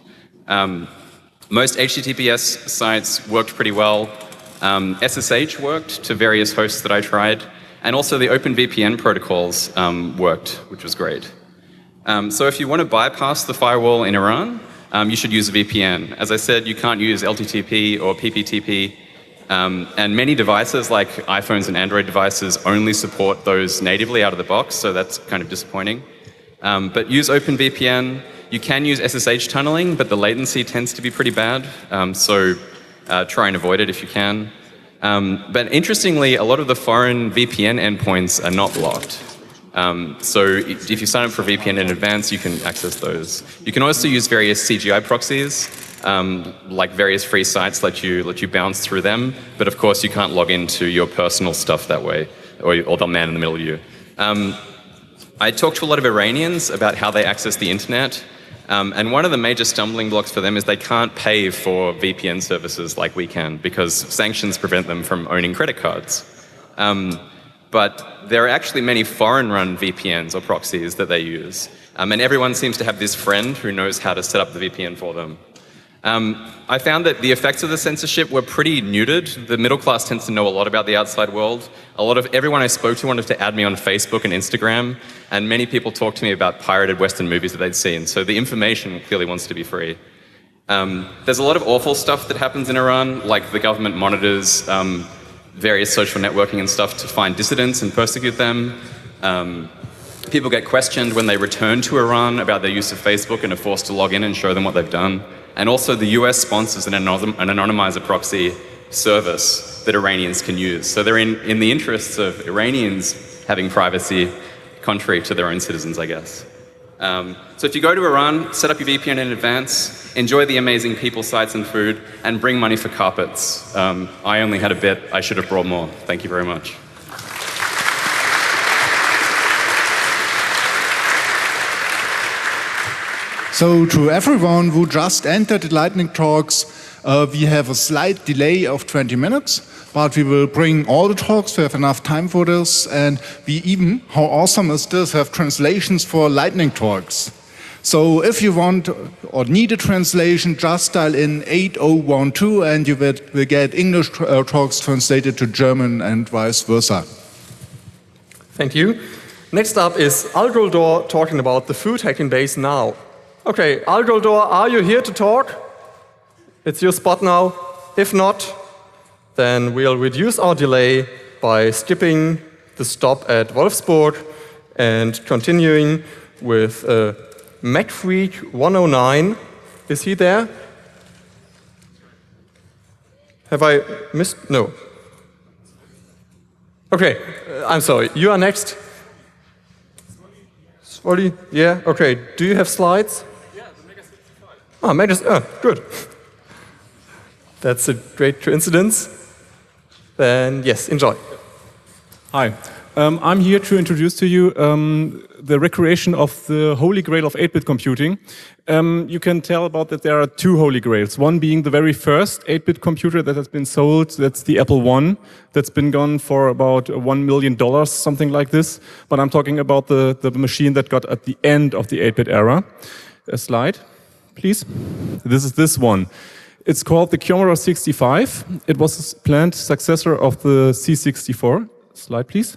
Most HTTPS sites worked pretty well. SSH worked to various hosts that I tried, and also the OpenVPN protocols worked, which was great. So if you want to bypass the firewall in Iran, you should use a VPN. As I said, you can't use LTTP or PPTP, and many devices like iPhones and Android devices only support those natively out of the box, so that's kind of disappointing. But use OpenVPN. You can use SSH tunneling, but the latency tends to be pretty bad, so try and avoid it if you can. But interestingly, a lot of the foreign VPN endpoints are not blocked. So if you sign up for VPN in advance, you can access those. You can also use various CGI proxies, like various free sites let you bounce through them, but of course you can't log into your personal stuff that way, or the man in the middle of you. I talked to a lot of Iranians about how they access the internet, and one of the major stumbling blocks for them is they can't pay for VPN services like we can because sanctions prevent them from owning credit cards. But there are actually many foreign-run VPNs or proxies that they use, and everyone seems to have this friend who knows how to set up the VPN for them. I found that the effects of the censorship were pretty neutered. The middle class tends to know a lot about the outside world. Everyone I spoke to wanted to add me on Facebook and Instagram, and many people talked to me about pirated Western movies that they'd seen, so the information clearly wants to be free. There's a lot of awful stuff that happens in Iran, like the government monitors various social networking and stuff to find dissidents and persecute them. People get questioned when they return to Iran about their use of Facebook and are forced to log in and show them what they've done. And also the US sponsors an anonymizer proxy service that Iranians can use. So they're in the interests of Iranians having privacy contrary to their own citizens, I guess. So if you go to Iran, set up your VPN in advance, enjoy the amazing people, sites, and food, and bring money for carpets. I only had a bit. I should have brought more. Thank you very much. So to everyone who just entered the Lightning Talks, we have a slight delay of 20 minutes, but we will bring all the talks, we have enough time for this, and we even, how awesome is this, have translations for Lightning Talks. So if you want or need a translation, just dial in 8012 and you will get English talks translated to German and vice versa. Thank you. Next up is Algoldor talking about the food hacking base now. Okay, Algoldor, are you here to talk? It's your spot now. If not, then we'll reduce our delay by skipping the stop at Wolfsburg and continuing with MacFreak 109. Is he there? Have I missed? No. Okay, I'm sorry. You are next. Swolly? Yeah, okay. Do you have slides? Yeah, the Mega 65. Oh, good. That's a great coincidence. Then, yes, enjoy. Hi. I'm here to introduce to you the recreation of the holy grail of 8-bit computing. You can tell about that there are two holy grails. One being the very first 8-bit computer that has been sold. That's the Apple I. That's been gone for about $1 million, something like this. But I'm talking about the machine that got at the end of the 8-bit era. A slide, please. This is this one. It's called the Commodore 65. It was a planned successor of the C64. Slide, please.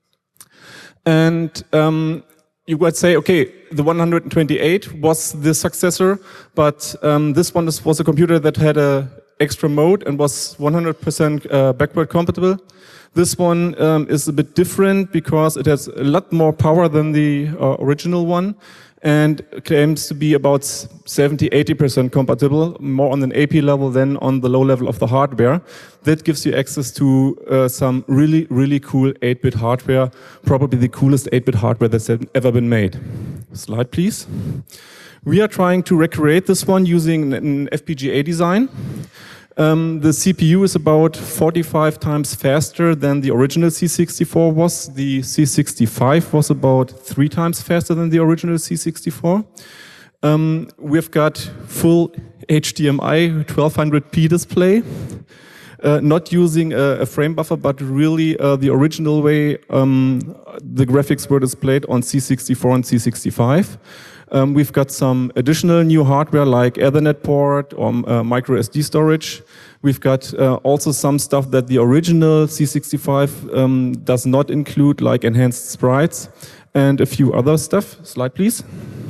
And you would say, okay, the 128 was the successor, but this one was a computer that had an extra mode and was 100% backward compatible. This one is a bit different because it has a lot more power than the original one, and claims to be about 70–80% compatible, more on an AP level than on the low level of the hardware. That gives you access to some really, really cool 8-bit hardware, probably the coolest 8-bit hardware that's ever been made. Slide, please. We are trying to recreate this one using an FPGA design. The CPU is about 45 times faster than the original C64 was. The C65 was about 3 times faster than the original C64. We've got full HDMI 1200p display, not using a frame buffer, but really the original way the graphics were displayed on C64 and C65. We've got some additional new hardware like Ethernet port or micro SD storage. We've got also some stuff that the original C65 does not include, like enhanced sprites and a few other stuff. Slide, please.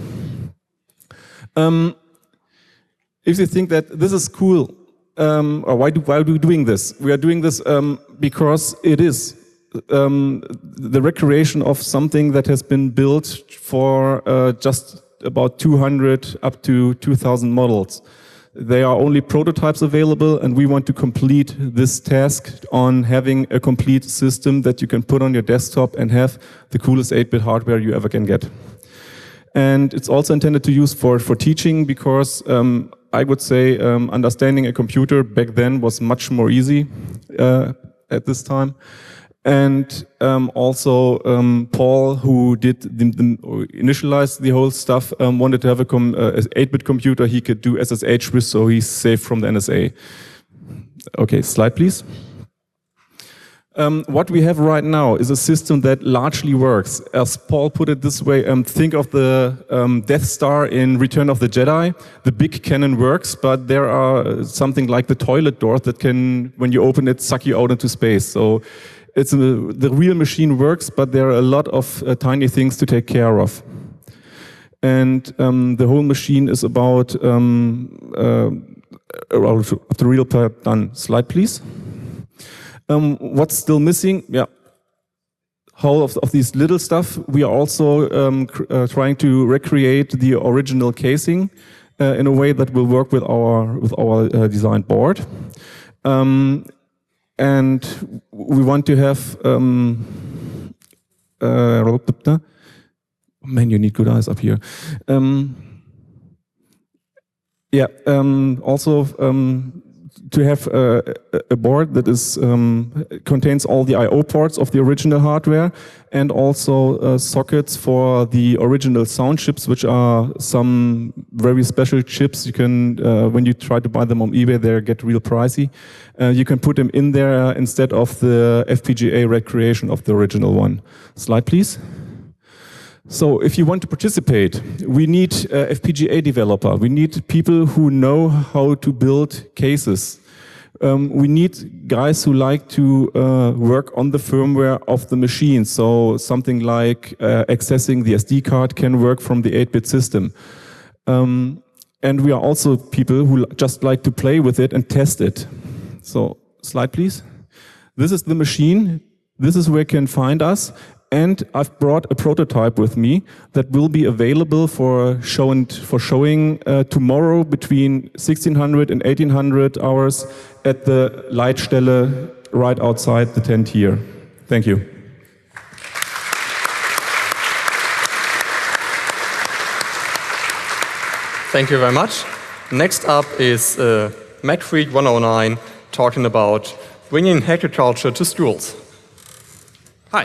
If you think that this is cool, or why are we doing this? We are doing this because it is the recreation of something that has been built for just about 200 up to 2,000 models. There are only prototypes available, and we want to complete this task on having a complete system that you can put on your desktop and have the coolest 8-bit hardware you ever can get. And it's also intended to use for teaching because I would say understanding a computer back then was much more easy at this time. And also Paul, who did initialized the whole stuff, wanted to have a 8-bit computer he could do SSH with, so he's safe from the NSA. Okay, slide please. What we have right now is a system that largely works. As Paul put it this way, think of the Death Star in Return of the Jedi. The big cannon works, but there are something like the toilet door that can, when you open it, suck you out into space. So it's the real machine works, but there are a lot of tiny things to take care of. And the whole machine is about the real part done. Slide, please. What's still missing? Yeah, whole of these little stuff. We are also trying to recreate the original casing in a way that will work with our design board. And we want to have, man, you need good eyes up here. Also to have a board that is contains all the I/O ports of the original hardware and also sockets for the original sound chips, which are some very special chips. You can, when you try to buy them on eBay, they get real pricey. You can put them in there instead of the FPGA recreation of the original one. Slide, please. So if you want to participate, we need a FPGA developer. We need people who know how to build cases. We need guys who like to work on the firmware of the machine. So something like accessing the SD card can work from the 8-bit system. And we are also people who just like to play with it and test it. So slide, please. This is the machine. This is where you can find us. And I've brought a prototype with me that will be available for showing tomorrow between 1600 and 1800 hours at the Leitstelle right outside the tent here. Thank you. Thank you very much. Next up is MacFreak 109 talking about bringing hacker culture to schools. Hi.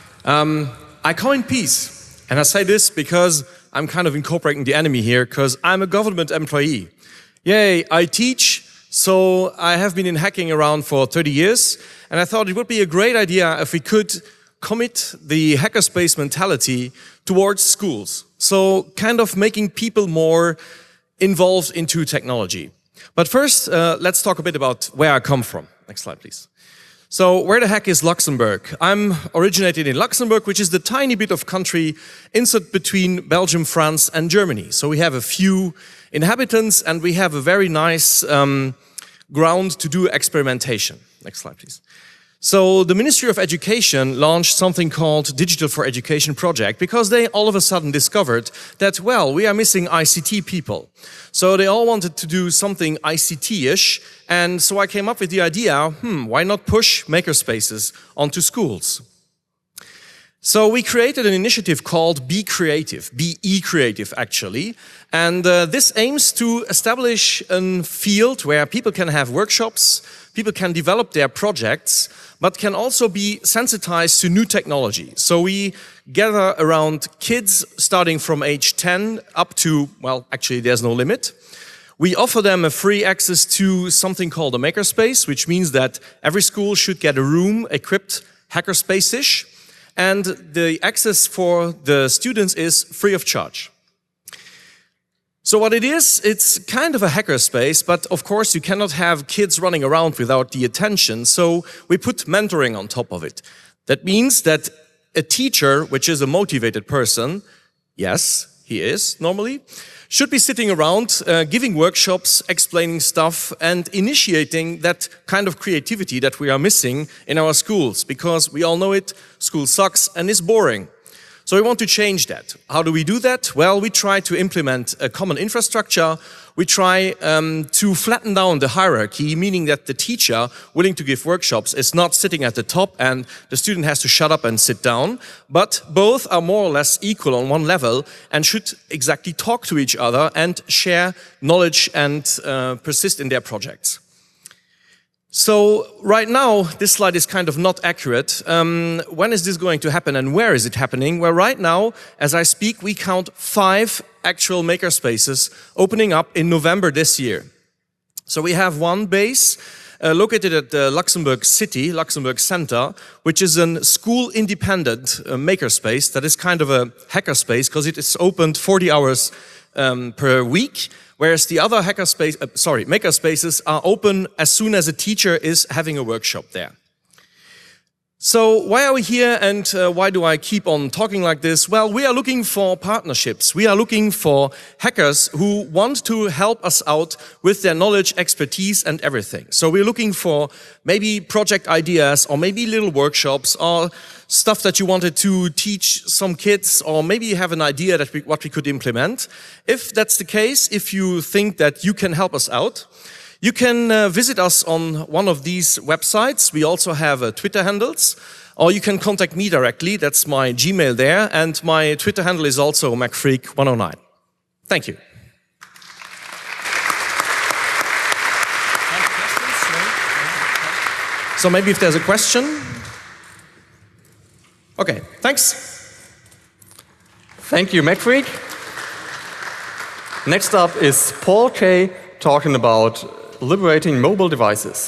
I coined peace, and I say this because I'm kind of incorporating the enemy here, because I'm a government employee. Yay, I teach, so I have been in hacking around for 30 years, and I thought it would be a great idea if we could commit the hackerspace mentality towards schools. So kind of making people more involved into technology. But first, let's talk a bit about where I come from. Next slide, please. So where the heck is Luxembourg? I'm originated in Luxembourg, which is the tiny bit of country inside between Belgium, France, and Germany. So we have a few inhabitants, and we have a very nice ground to do experimentation. Next slide, please. So the Ministry of Education launched something called Digital for Education project because they all of a sudden discovered that, well, we are missing ICT people. So they all wanted to do something ICT-ish, and so I came up with the idea, why not push makerspaces onto schools? So we created an initiative called Be Creative, BE Creative actually, and this aims to establish a field where people can have workshops, people can develop their projects, but can also be sensitized to new technology. So we gather around kids starting from age 10 up to, well, actually there's no limit. We offer them a free access to something called a makerspace, which means that every school should get a room equipped hackerspace-ish, and the access for the students is free of charge. So what it is, it's kind of a hackerspace, but of course you cannot have kids running around without the attention, so we put mentoring on top of it. That means that a teacher, which is a motivated person, yes, he is normally, should be sitting around, giving workshops, explaining stuff, and initiating that kind of creativity that we are missing in our schools, because we all know it, school sucks and is boring. So we want to change that. How do we do that? Well, we try to implement a common infrastructure. We try to flatten down the hierarchy, meaning that the teacher willing to give workshops is not sitting at the top and the student has to shut up and sit down, but both are more or less equal on one level and should exactly talk to each other and share knowledge and persist in their projects. So right now, this slide is kind of not accurate. When is this going to happen and where is it happening? Well, right now, as I speak, we count 5 actual makerspaces opening up in November this year. So we have one base located at the Luxembourg City, Luxembourg Center, which is a school-independent makerspace that is kind of a hackerspace because it is opened 40 hours per week. Whereas the other makerspaces are open as soon as a teacher is having a workshop there. So why are we here and why do I keep on talking like this? Well, we are looking for partnerships. We are looking for hackers who want to help us out with their knowledge, expertise and everything. So we're looking for maybe project ideas or maybe little workshops or stuff that you wanted to teach some kids, or maybe you have an idea that what we could implement. If that's the case, if you think that you can help us out, you can visit us on one of these websites. We also have Twitter handles, or you can contact me directly. That's my Gmail there, and my Twitter handle is also MacFreak109. Thank you. So maybe if there's a question. Okay, thanks. Thank you, MacFreak. Next up is Paul K. talking about liberating mobile devices.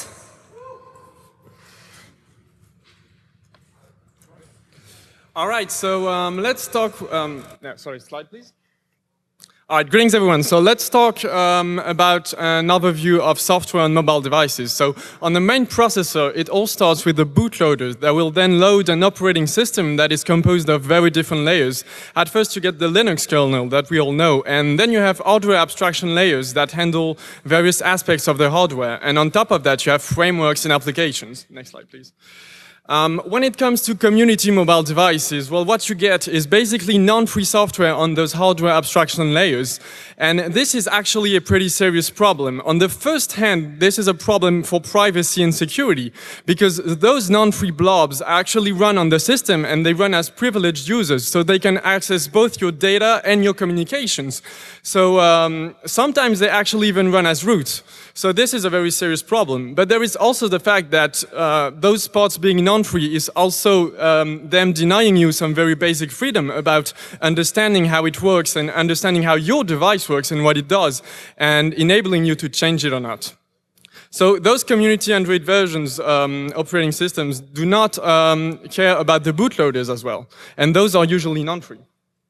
All right, so let's talk. Sorry, slide, please. All right, greetings everyone. So let's talk about another view of software on mobile devices. So on the main processor, it all starts with the bootloader that will then load an operating system that is composed of very different layers. At first you get the Linux kernel that we all know, and then you have hardware abstraction layers that handle various aspects of the hardware. And on top of that you have frameworks and applications. Next slide, please. When it comes to community mobile devices, well, what you get is basically non-free software on those hardware abstraction layers. And this is actually a pretty serious problem. On the first hand, this is a problem for privacy and security, because those non-free blobs actually run on the system and they run as privileged users, so they can access both your data and your communications. So sometimes they actually even run as root. So this is a very serious problem. But there is also the fact that those pods being non-free is also them denying you some very basic freedom about understanding how it works and understanding how your device works and what it does, and enabling you to change it or not. So those community Android versions, operating systems, do not care about the bootloaders as well. And those are usually non-free.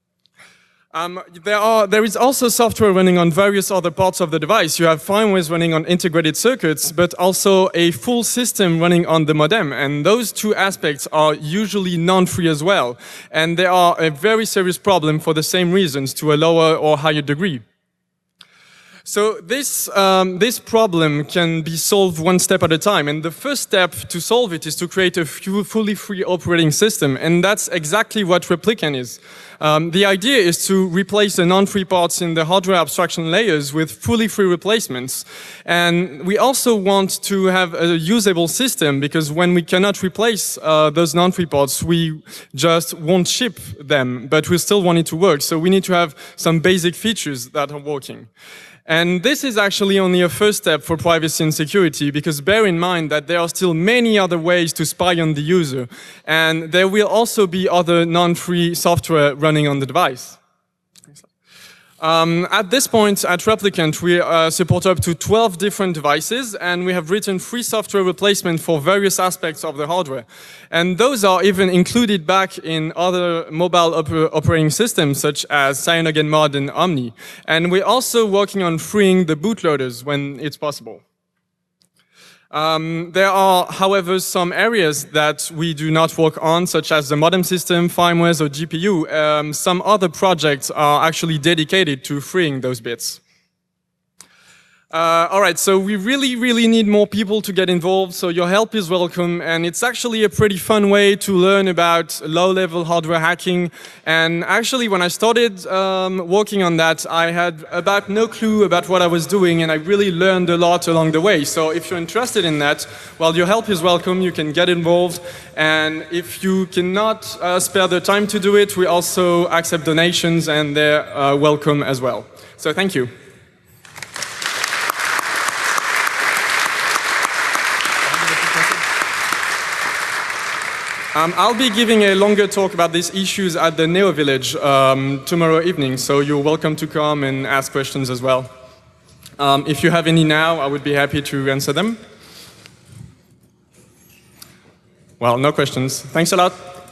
There is also software running on various other parts of the device. You have firmware running on integrated circuits, but also a full system running on the modem. And those two aspects are usually non-free as well. And they are a very serious problem for the same reasons to a lower or higher degree. So this problem can be solved one step at a time. And the first step to solve it is to create a fully free operating system. And that's exactly what Replicant is. The idea is to replace the non-free parts in the hardware abstraction layers with fully free replacements. And we also want to have a usable system, because when we cannot replace those non-free parts, we just won't ship them, but we still want it to work. So we need to have some basic features that are working. And this is actually only a first step for privacy and security, because bear in mind that there are still many other ways to spy on the user. And there will also be other non-free software running on the device. At this point, at Replicant, we support up to 12 different devices, and we have written free software replacement for various aspects of the hardware. And those are even included back in other mobile operating systems, such as CyanogenMod and Omni. And we're also working on freeing the bootloaders when it's possible. There are, however, some areas that we do not work on, such as the modem system, firmwares, or GPU. Some other projects are actually dedicated to freeing those bits. All right, so we really need more people to get involved, so your help is welcome, and it's actually a pretty fun way to learn about low-level hardware hacking. And actually, when I started working on that, I had about no clue about what I was doing, and I really learned a lot along the way. So if you're interested in that, well, your help is welcome, you can get involved, and if you cannot spare the time to do it, we also accept donations, and they're welcome as well. So thank you. I'll be giving a longer talk about these issues at the Neo Village tomorrow evening, so you're welcome to come and ask questions as well. If you have any now, I would be happy to answer them. Well, no questions. Thanks a lot.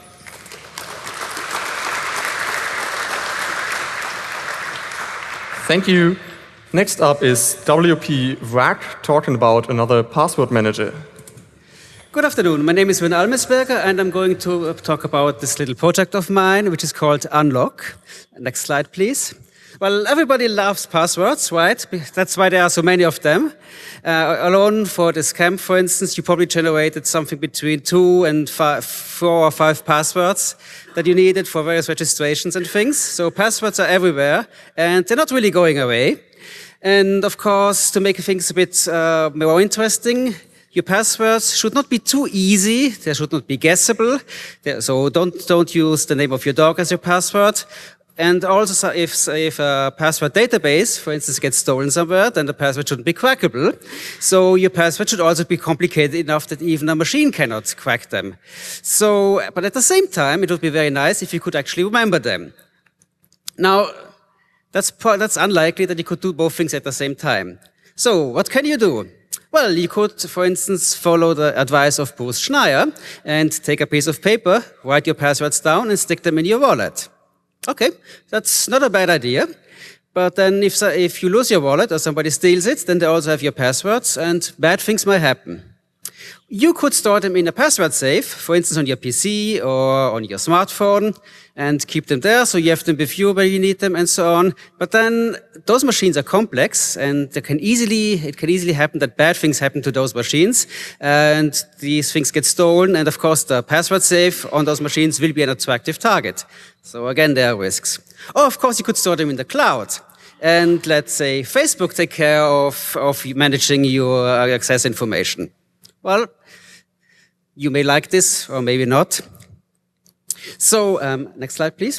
Thank you. Next up is WP Wrack talking about another password manager. Good afternoon. My name is Sven Almesberger, and I'm going to talk about this little project of mine, which is called Unlock. Next slide, please. Well, everybody loves passwords, right? That's why there are so many of them. Alone for this camp, for instance, you probably generated something between 4 or 5 passwords that you needed for various registrations and things. So passwords are everywhere, and they're not really going away. And of course, to make things a bit more interesting, your passwords should not be too easy. They should not be guessable. So don't use the name of your dog as your password. And also, if a password database, for instance, gets stolen somewhere, then the password shouldn't be crackable. So your password should also be complicated enough that even a machine cannot crack them. So, but at the same time, it would be very nice if you could actually remember them. Now, that's unlikely that you could do both things at the same time. So, what can you do? Well, you could, for instance, follow the advice of Bruce Schneier and take a piece of paper, write your passwords down, and stick them in your wallet. Okay, that's not a bad idea. But then if you lose your wallet or somebody steals it, then they also have your passwords, and bad things might happen. You could store them in a password safe, for instance, on your PC or on your smartphone, and keep them there, so you have them with you where you need them, and so on. But then those machines are complex, and it can easily happen that bad things happen to those machines, and these things get stolen, and of course the password safe on those machines will be an attractive target. So again, there are risks. Or of course you could store them in the cloud. And let's say Facebook take care of managing your access information. Well, you may like this or maybe not. So, next slide, please.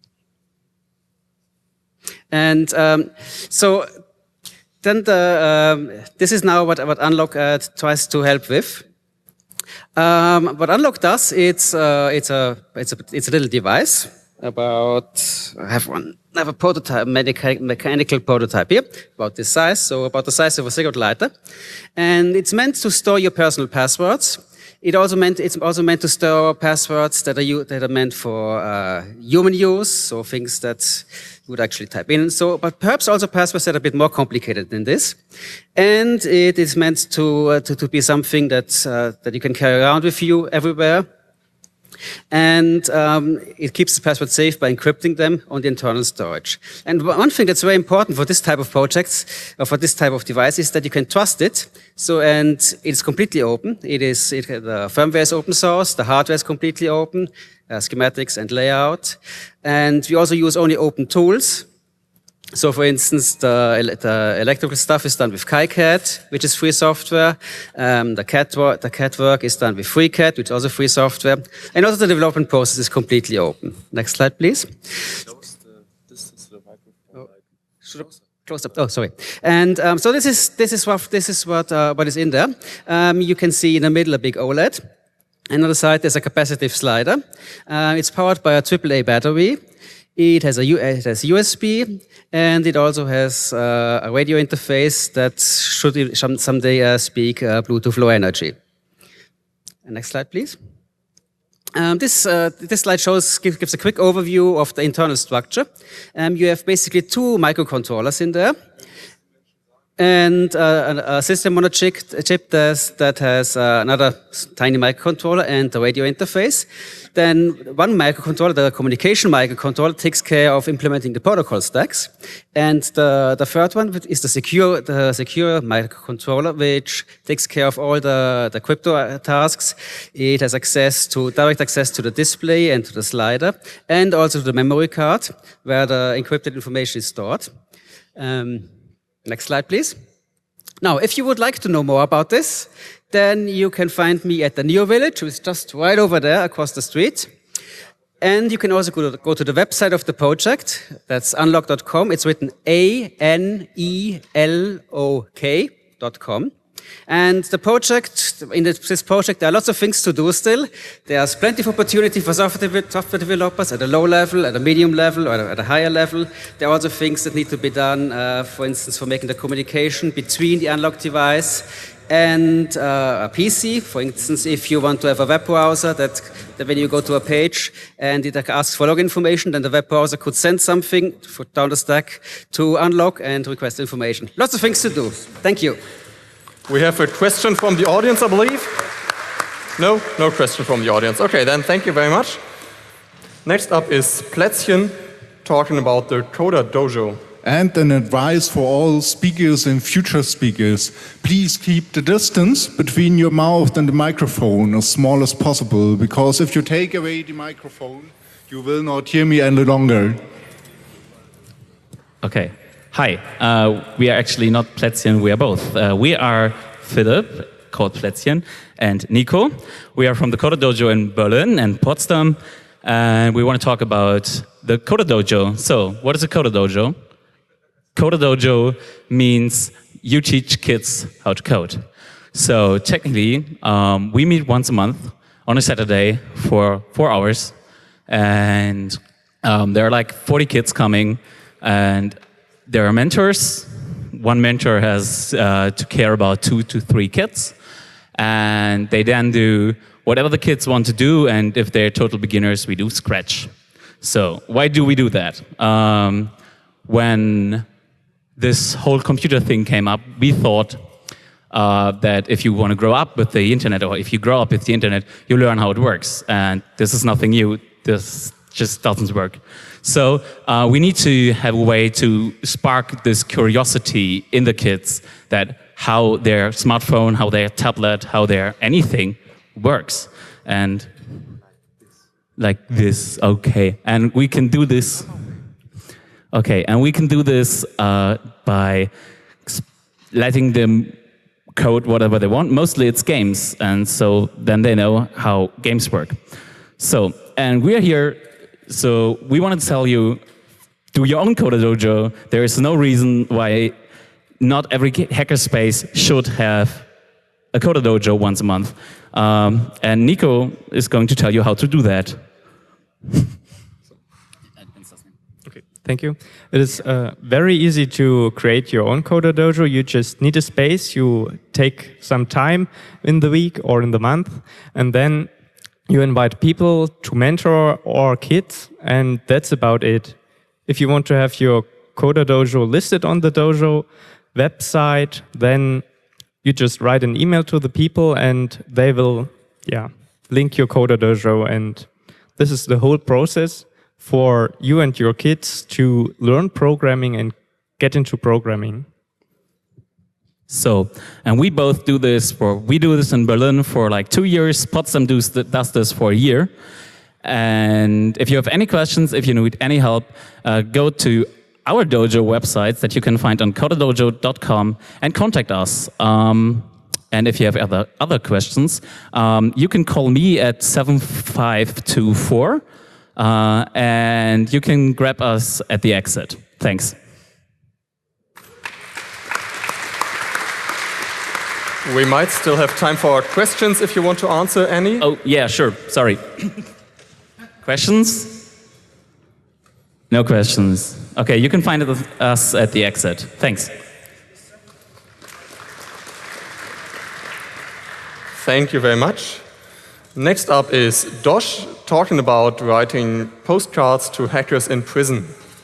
And so then this is now what Unlock tries to help with. What Unlock does, it's a little device. I have a prototype, mechanical prototype here, about this size, so about the size of a cigarette lighter. And it's meant to store your personal passwords. It's also meant to store passwords that are meant for human use, so things that you would actually type in. So, but perhaps also passwords that are a bit more complicated than this. And it is meant to be something that you can carry around with you everywhere. And it keeps the password safe by encrypting them on the internal storage. And one thing that's very important for this type of projects, or for this type of device, is that you can trust it. So, and it's completely open. The firmware is open source, the hardware is completely open, schematics and layout. And we also use only open tools. So, for instance, the electrical stuff is done with KiCad, which is free software. The CAD work is done with FreeCAD, which is also free software. And also the development process is completely open. Next slide, please. Close up. Oh, sorry. And so this is what is in there. You can see in the middle a big OLED. And on the side there's a capacitive slider. It's powered by a AAA battery. It has USB, and it also has a radio interface that should someday speak Bluetooth Low Energy. Next slide, please. This slide gives a quick overview of the internal structure. You have basically two microcontrollers in there, and a system on a chip that has another tiny microcontroller and a radio interface. Then one microcontroller, the communication microcontroller, takes care of implementing the protocol stacks. And the third one is the secure microcontroller, which takes care of all the crypto tasks. It has direct access to the display and to the slider, and also to the memory card, where the encrypted information is stored. Next slide, please. Now, if you would like to know more about this, then you can find me at the Neo Village, which is just right over there across the street. And you can also go to the website of the project. That's unlock.com. It's written ANELOK.com. And the project, in this project, there are lots of things to do still. There's plenty of opportunity for software developers at a low level, at a medium level, or at a higher level. There are also things that need to be done, for instance, for making the communication between the Unlock device and a PC. For instance, if you want to have a web browser that when you go to a page and it asks for login information, then the web browser could send something down the stack to Unlock and request information. Lots of things to do. Thank you. We have a question from the audience, I believe. No question from the audience. Okay, then thank you very much. Next up is Plätzchen talking about the Coder Dojo. And an advice for all speakers and future speakers. Please keep the distance between your mouth and the microphone as small as possible, because if you take away the microphone, you will not hear me any longer. Okay. Hi. We are actually not Plätzchen, we are both. We are Philipp, called Plätzchen, and Nico. We are from the Coder Dojo in Berlin and Potsdam, and we want to talk about the Coder Dojo. So, what is a Coder Dojo? Coder Dojo means you teach kids how to code. So, technically, we meet once a month on a Saturday for 4 hours, and there are like 40 kids coming, and there are mentors. One mentor has to care about 2 to 3 kids, and they then do whatever the kids want to do, and if they're total beginners, we do Scratch. So why do we do that? When this whole computer thing came up, we thought, that if you want to grow up with the internet, or if you grow up with the internet, you learn how it works. And this is nothing new. This just doesn't work. So we need to have a way to spark this curiosity in the kids, that how their smartphone, how their tablet, how their anything works. And like this, okay. And we can do this. Okay, and we can do this by letting them code whatever they want. Mostly it's games, and so then they know how games work. So, and we're here, so we want to tell you, do your own Coder Dojo. There is no reason why not every hackerspace should have a Coder Dojo once a month. And Nico is going to tell you how to do that. Okay, thank you. It is very easy to create your own Coder Dojo. You just need a space. You take some time in the week or in the month, and then you invite people to mentor or kids, and that's about it. If you want to have your Coder Dojo listed on the dojo website, then you just write an email to the people and they will link your Coder Dojo. And this is the whole process for you and your kids to learn programming and get into programming. So, and we both do this we do this in Berlin for like 2 years. Potsdam does this for a year. And if you have any questions, if you need any help, go to our dojo websites that you can find on coderdojo.com and contact us. And if you have other questions, you can call me at 7524, and you can grab us at the exit. Thanks. We might still have time for questions if you want to answer any. Oh, yeah, sure. Sorry. Questions? No questions. Okay, you can find us at the exit. Thanks. Thank you very much. Next up is Dosh, talking about writing postcards to hackers in prison.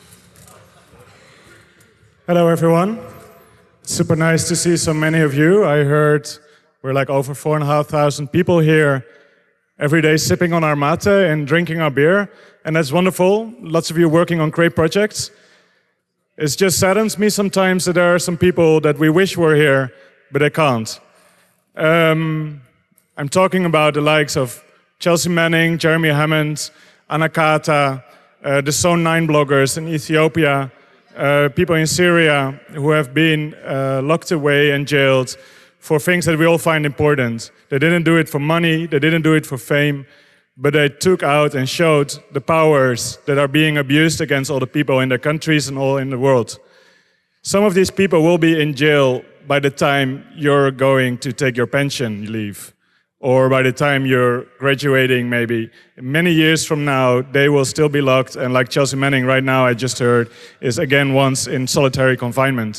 Hello, everyone. Super nice to see so many of you. I heard we're like over 4,500 people here every day sipping on our mate and drinking our beer. And that's wonderful. Lots of you working on great projects. It just saddens me sometimes that there are some people that we wish were here, but they can't. I'm talking about the likes of Chelsea Manning, Jeremy Hammond, Anakata, the Zone 9 bloggers in Ethiopia, people in Syria who have been locked away and jailed for things that we all find important. They didn't do it for money, they didn't do it for fame, but they took out and showed the powers that are being abused against all the people in their countries and all in the world. Some of these people will be in jail by the time you're going to take your pension leave, or by the time you're graduating, maybe. Many years from now, they will still be locked, and like Chelsea Manning right now, I just heard, is again once in solitary confinement.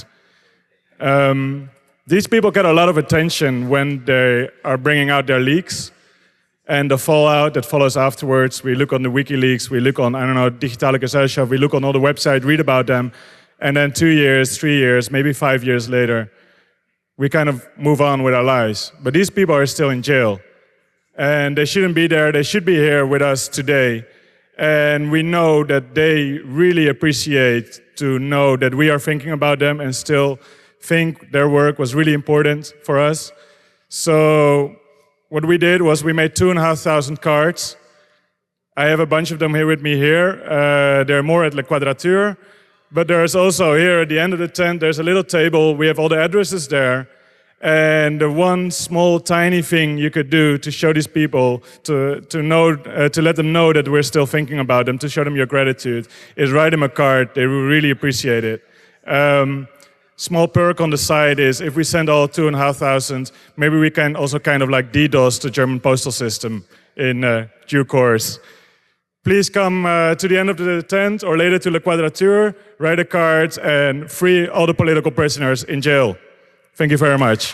These people get a lot of attention when they are bringing out their leaks, and the fallout that follows afterwards. We look on the WikiLeaks, we look on, I don't know, Digitale Gesellschaft, we look on all the websites, read about them, and then 2 years, 3 years, maybe 5 years later, we kind of move on with our lives. But these people are still in jail. And they shouldn't be there. They should be here with us today. And we know that they really appreciate to know that we are thinking about them and still think their work was really important for us. So what we did was we made 2,500 cards. I have a bunch of them here with me here. They're more at La Quadrature. But there's also here at the end of the tent, there's a little table. We have all the addresses there. And the one small tiny thing you could do to show these people, to let them know that we're still thinking about them, to show them your gratitude, is write them a card. They will really appreciate it. Small perk on the side is if we send all 2,500, maybe we can also kind of like DDoS the German postal system in due course. Please come to the end of the tent or later to La Quadrature, write a card, and free all the political prisoners in jail. Thank you very much.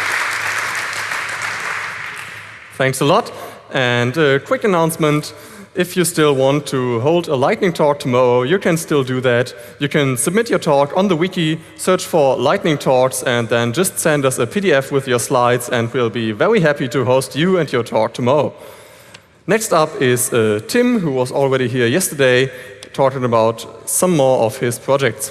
Thanks a lot. And a quick announcement. if you still want to hold a lightning talk tomorrow, you can still do that. You can submit your talk on the wiki, search for lightning talks, and then just send us a PDF with your slides, and we'll be very happy to host you and your talk tomorrow. Next up is Tim, who was already here yesterday, talking about some more of his projects.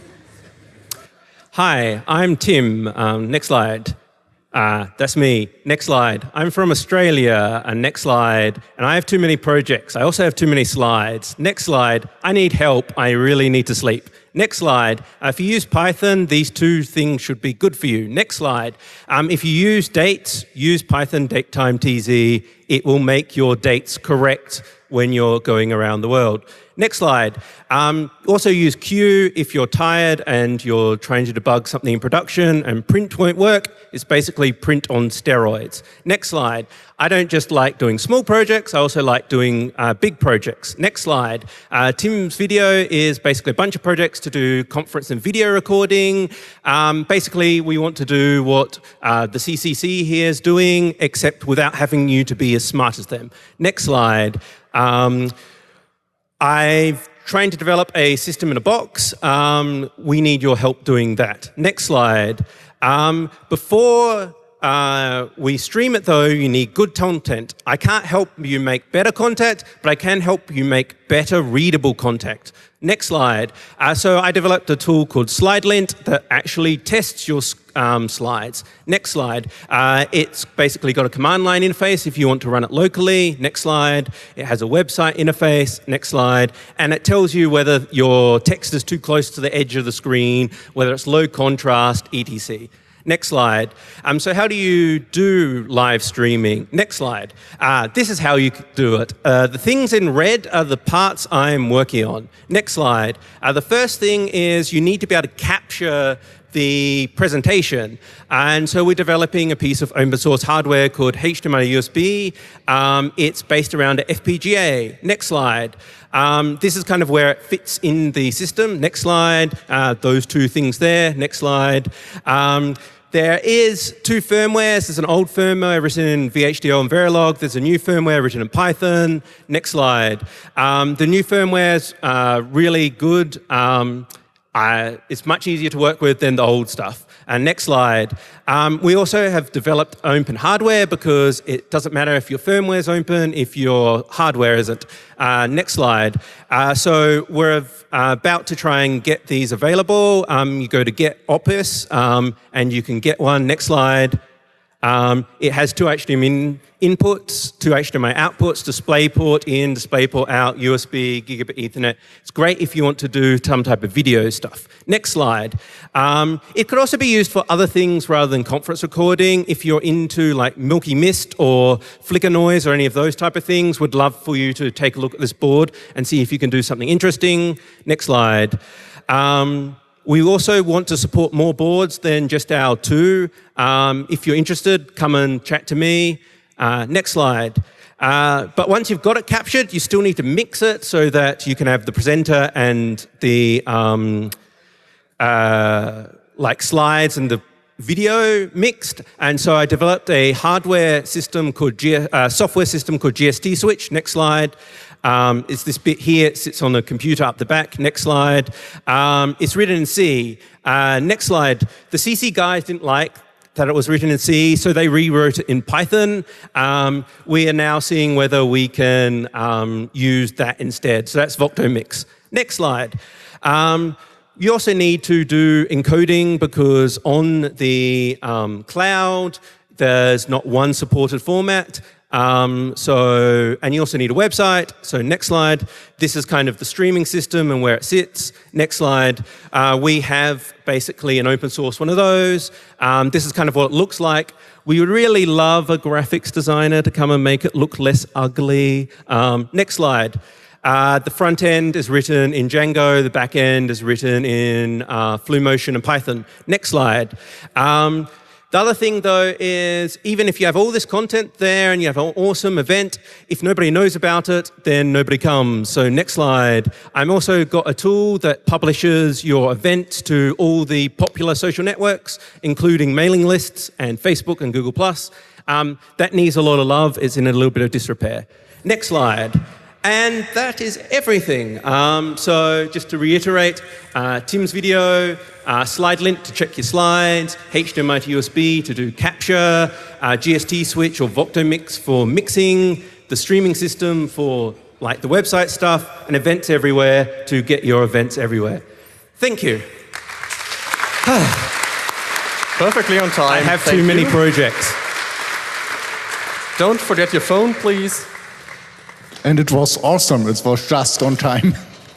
Hi, I'm Tim. Next slide. That's me. Next slide. I'm from Australia. And next slide. And I have too many projects. I also have too many slides. Next slide. I need help. I really need to sleep. Next slide. If you use Python, these two things should be good for you. Next slide. If you use dates, use Python datetime TZ. It will make your dates correct when you're going around the world. Next slide. Also use Q if you're tired and you're trying to debug something in production and print won't work. It's basically print on steroids. Next slide. I don't just like doing small projects, I also like doing big projects. Next slide. Tim's video is basically a bunch of projects to do conference and video recording. Basically, we want to do what the CCC here is doing, except without having you to be as smart as them. Next slide. I've trying to develop a system in a box. We need your help doing that. Next slide. Before we stream it though, you need good content. I can't help you make better content, but I can help you make better readable content. Next slide. So I developed a tool called SlideLint that actually tests your slides. Next slide. It's basically got a command line interface if you want to run it locally. Next slide. It has a website interface. Next slide. And it tells you whether your text is too close to the edge of the screen, whether it's low contrast, etc. Next slide. So how do you do live streaming? Next slide. This is how you do it. The things in red are the parts I'm working on. Next slide. The first thing is you need to be able to capture the presentation. And so we're developing a piece of open source hardware called HDMI USB. It's based around a FPGA. Next slide. This is kind of where it fits in the system. Next slide. Those two things there. Next slide. There is two firmwares. There's an old firmware written in VHDL and Verilog. There's a new firmware written in Python. Next slide. The new firmware's really good. It's much easier to work with than the old stuff. And next slide. We also have developed open hardware because it doesn't matter if your firmware is open, if your hardware isn't. Next slide. So we're about to try and get these available. You go to Get Opus and you can get one. Next slide. It has two HDMI inputs, two HDMI outputs, DisplayPort in, DisplayPort out, USB, Gigabit Ethernet. It's great if you want to do some type of video stuff. Next slide. It could also be used for other things rather than conference recording. If you're into like Milky Mist or flicker noise or any of those type of things, would love for you to take a look at this board and see if you can do something interesting. Next slide. We also want to support more boards than just our two. If you're interested, come and chat to me. Next slide. But once you've got it captured, you still need to mix it so that you can have the presenter and the like slides and the video mixed. And so I developed a hardware system called software system called GST Switch. Next slide. It's this bit here. It sits on a computer up the back. Next slide. It's written in C. Next slide. The CC guys didn't like that it was written in C, so they rewrote it in Python. We are now seeing whether we can use that instead. So that's Voctomix. Next slide. You also need to do encoding because on the cloud, there's not one supported format. And you also need a website. So next slide. This is kind of the streaming system and where it sits. Next slide. We have basically an open source one of those. This is kind of what it looks like. We would really love a graphics designer to come and make it look less ugly. Next slide. The front end is written in Django. The back end is written in FluMotion and Python. Next slide. The other thing, though, is even if you have all this content there and you have an awesome event, if nobody knows about it, then nobody comes. So next slide. I've also got a tool that publishes your event to all the popular social networks, including mailing lists and Facebook and Google+. That needs a lot of love. It's in a little bit of disrepair. Next slide. And that is everything. So just to reiterate, Tim's video, slide link to check your slides, HDMI to USB to do capture, GST switch or Voctomix for mixing, the streaming system for like the website stuff, and events everywhere to get your events everywhere. Thank you. Perfectly on time. I have Thank too many you. projects. Don't forget your phone, please. And it was awesome. It was just on time.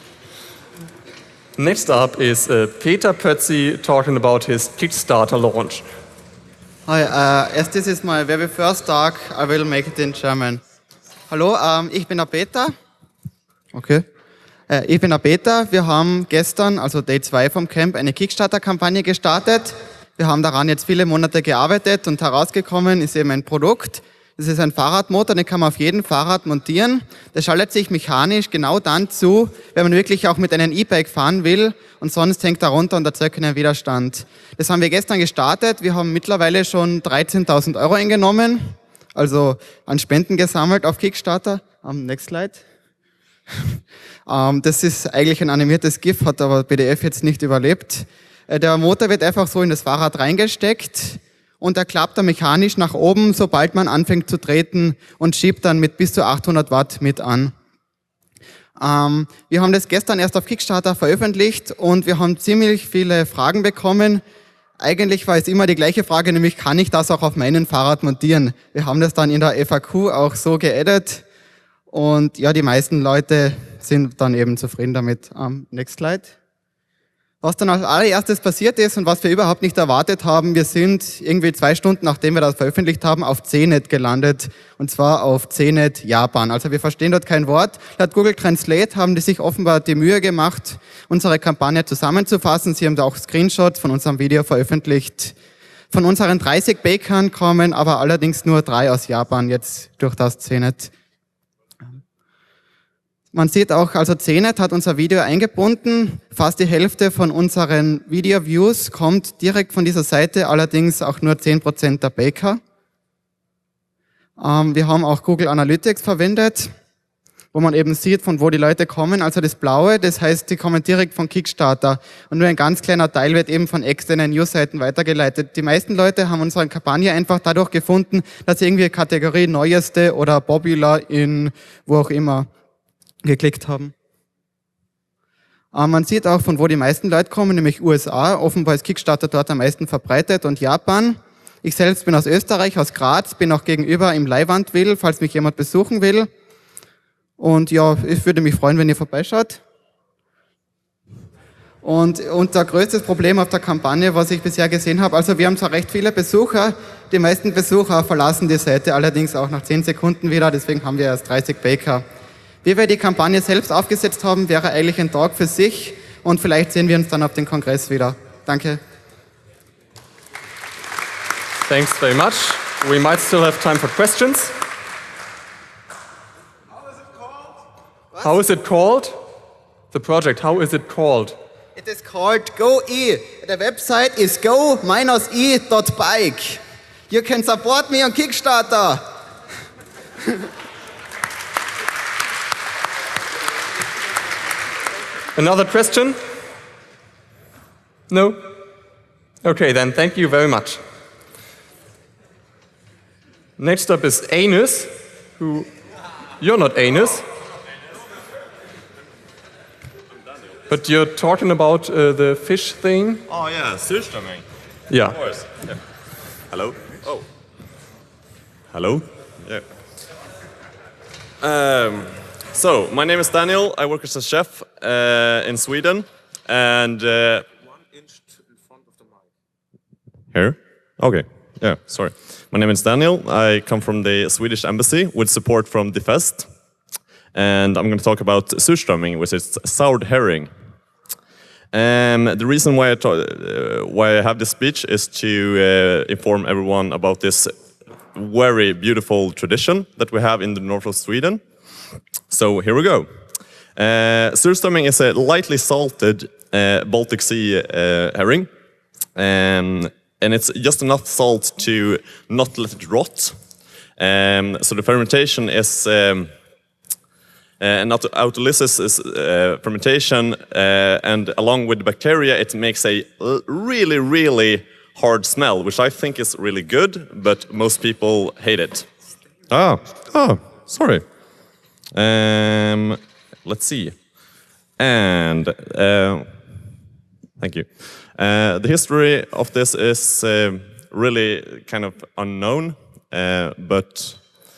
Next up is Peter Pötzi talking about his Kickstarter launch. Hi, as this is my very first talk, I will make it in German. Hallo, ich bin der Peter. Okay. Ich bin der Peter. Wir haben gestern, also Day 2 vom Camp, eine Kickstarter-Kampagne gestartet. Wir haben daran jetzt viele Monate gearbeitet und herausgekommen ist eben ein Produkt. Das ist ein Fahrradmotor, den kann man auf jedem Fahrrad montieren. Der schaltet sich mechanisch genau dann zu, wenn man wirklich auch mit einem E-Bike fahren will und sonst hängt er runter und erzeugt keinen Widerstand. Das haben wir gestern gestartet. Wir haben mittlerweile schon 13.000 € eingenommen, also an Spenden gesammelt auf Kickstarter. Next slide. Das ist eigentlich ein animiertes GIF, hat aber PDF jetzt nicht überlebt. Der Motor wird einfach so in das Fahrrad reingesteckt. Und er klappt dann mechanisch nach oben, sobald man anfängt zu treten und schiebt dann mit bis zu 800 Watt mit an. Wir haben das gestern erst auf Kickstarter veröffentlicht und wir haben ziemlich viele Fragen bekommen. Eigentlich war es immer die gleiche Frage, nämlich kann ich das auch auf meinem Fahrrad montieren? Wir haben das dann in der FAQ auch so geaddet und ja, die meisten Leute sind dann eben zufrieden damit. Next slide. Was dann als allererstes passiert ist und was wir überhaupt nicht erwartet haben, wir sind irgendwie 2 Stunden, nachdem wir das veröffentlicht haben, auf CNET gelandet. Und zwar auf CNET Japan. Also wir verstehen dort kein Wort. Laut Google Translate haben die sich offenbar die Mühe gemacht, unsere Kampagne zusammenzufassen. Sie haben da auch Screenshots von unserem Video veröffentlicht. Von unseren 30 Bakern kommen aber allerdings nur 3 aus Japan jetzt durch das CNET. Man sieht auch, also CNET hat unser Video eingebunden. Fast die Hälfte von unseren Video-Views kommt direkt von dieser Seite, allerdings auch nur 10% der Baker. Wir haben auch Google Analytics verwendet, wo man eben sieht, von wo die Leute kommen. Also das Blaue, das heißt, die kommen direkt von Kickstarter. Und nur ein ganz kleiner Teil wird eben von externen Newsseiten weitergeleitet. Die meisten Leute haben unsere Kampagne einfach dadurch gefunden, dass sie irgendwie Kategorie Neueste oder Popular in wo auch immer geklickt haben. Man sieht auch, von wo die meisten Leute kommen, nämlich USA. Offenbar ist Kickstarter dort am meisten verbreitet und Japan. Ich selbst bin aus Österreich, aus Graz, bin auch gegenüber im Leihwandwil, falls mich jemand besuchen will. Und ja, ich würde mich freuen, wenn ihr vorbeischaut. Und unser größtes Problem auf der Kampagne, was ich bisher gesehen habe, also wir haben zwar recht viele Besucher, die meisten Besucher verlassen die Seite allerdings auch nach 10 Sekunden wieder, deswegen haben wir erst 30 Baker. Wie wir die Kampagne selbst aufgesetzt haben, wäre eigentlich ein Talk für sich und vielleicht sehen wir uns dann auf dem Kongress wieder. Danke. Thanks very much. We might still have time for questions. How is it called? The project, how is it called? It is called GoE. The website is go-e.bike. You can support me on Kickstarter. Another question? No? Okay, then thank you very much. Next up is Anus, who... You're not Anus. But you're talking about the fish thing? Oh yeah, surströmming. Yeah. Of course. Yeah. Hello? Oh. Hello? Yeah. So, my name is Daniel. I work as a chef in Sweden. And... 1 inch in front of the mic. Here? Okay. Yeah, sorry. My name is Daniel. I come from the Swedish Embassy with support from Defest. And I'm going to talk about surströmming, which is soured herring. The reason why I have this speech is to inform everyone about this very beautiful tradition that we have in the north of Sweden. So here we go. Surströmming is a lightly salted Baltic Sea herring. And it's just enough salt to not let it rot. So the fermentation is And autolysis is fermentation, and along with bacteria, it makes a really, really hard smell, which I think is really good, but most people hate it. Sorry. Let's see. And thank you. The history of this is really kind of unknown, but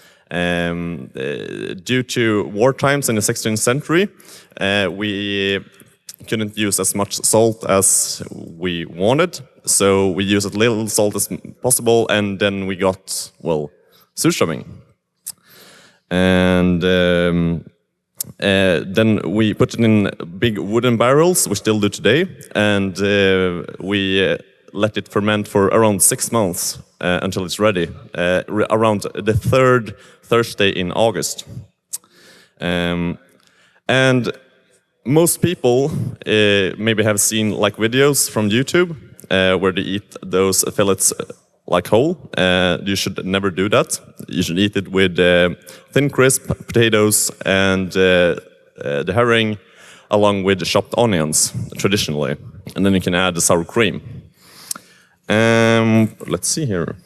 due to war times in the 16th century, we couldn't use as much salt as we wanted, so we used as little salt as possible, and then we got, well, surströmming. And then we put it in big wooden barrels, we still do today, and we let it ferment for around 6 months until it's ready, around the third Thursday in August. And most people maybe have seen like videos from YouTube where they eat those fillets like whole. You should never do that. You should eat it with thin crisp potatoes and the herring along with chopped onions, traditionally. And then you can add the sour cream. Let's see here.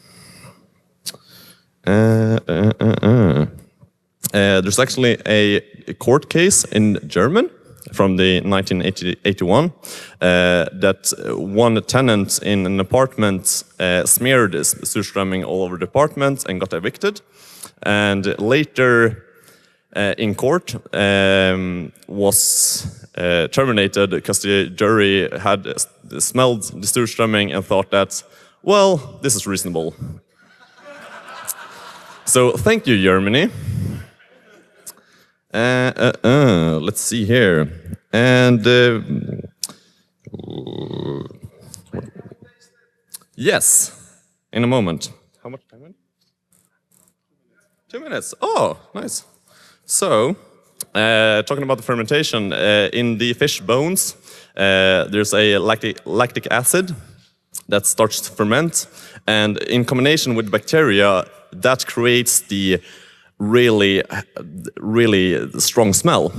There's actually a court case in German from the 1981 that one tenant in an apartment smeared surströmming all over the apartment and got evicted. And later in court was terminated because the jury had smelled the surströmming and thought that, well, this is reasonable. So thank you, Germany. Let's see here. And yes, in a moment. How much time? 2 minutes. Oh, nice. So, talking about the fermentation, in the fish bones, there's a lactic acid that starts to ferment, and in combination with bacteria, that creates the really strong smell.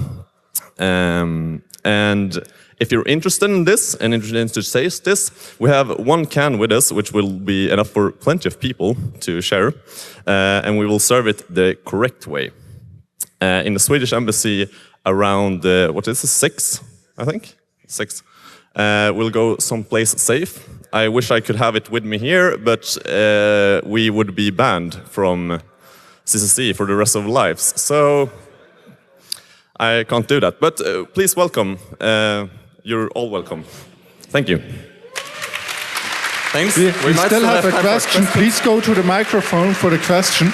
And if you're interested in this and interested to taste this, we have 1 can with us, which will be enough for plenty of people to share, and we will serve it the correct way. In the Swedish embassy around, what is it, 6, I think? 6. We'll go someplace safe. I wish I could have it with me here, but we would be banned from CCC for the rest of our lives. So I can't do that. But please welcome. You're all welcome. Thank you. Thanks. We still have a question. Please go to the microphone for the question.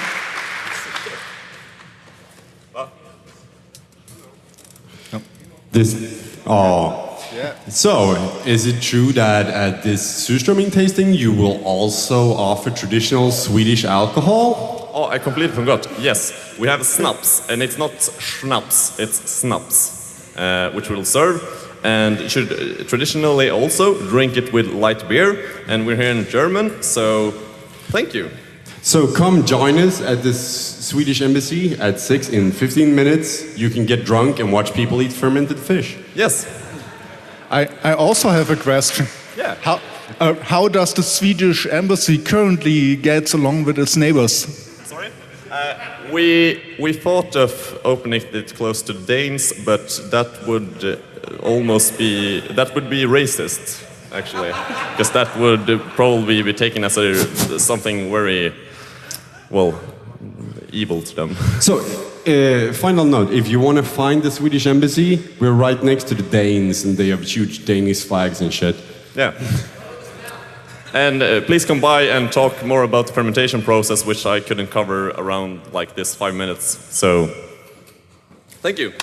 So, is it true that at this surströmming tasting you will also offer traditional Swedish alcohol? Oh, I completely forgot. Yes, we have snaps, and it's not schnapps, it's snaps, which we'll serve. And you should traditionally also drink it with light beer, and we're here in German, so thank you. So come join us at this Swedish embassy at 6 in 15 minutes. You can get drunk and watch people eat fermented fish. Yes. I also have a question. Yeah. How does the Swedish embassy currently get along with its neighbors? Sorry? We thought of opening it close to Danes, but that would would be racist, actually, because that would probably be taken as something very, well, evil to them. So, final note, if you want to find the Swedish embassy, we're right next to the Danes and they have huge Danish flags and shit. Yeah. And please come by and talk more about the fermentation process, which I couldn't cover around like this 5 minutes. So, thank you.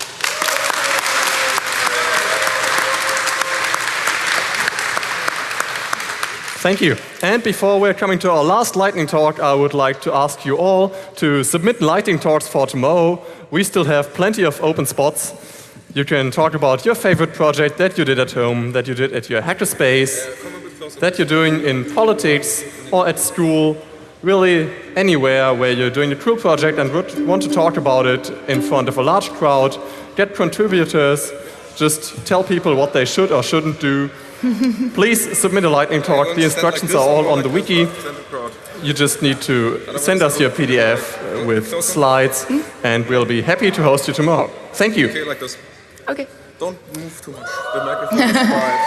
Thank you. And before we're coming to our last lightning talk, I would like to ask you all to submit lightning talks for tomorrow. We still have plenty of open spots. You can talk about your favorite project that you did at home, that you did at your hackerspace, that you're doing in politics or at school. really anywhere where you're doing a cool project and would want to talk about it in front of a large crowd, get contributors, just tell people what they should or shouldn't do. Please submit a lightning talk. The instructions are all on the wiki. You just need to send us your PDF with slides, and we'll be happy to host you tomorrow. Thank you. Okay, like this. Okay. Don't move too much. The microphone is quiet.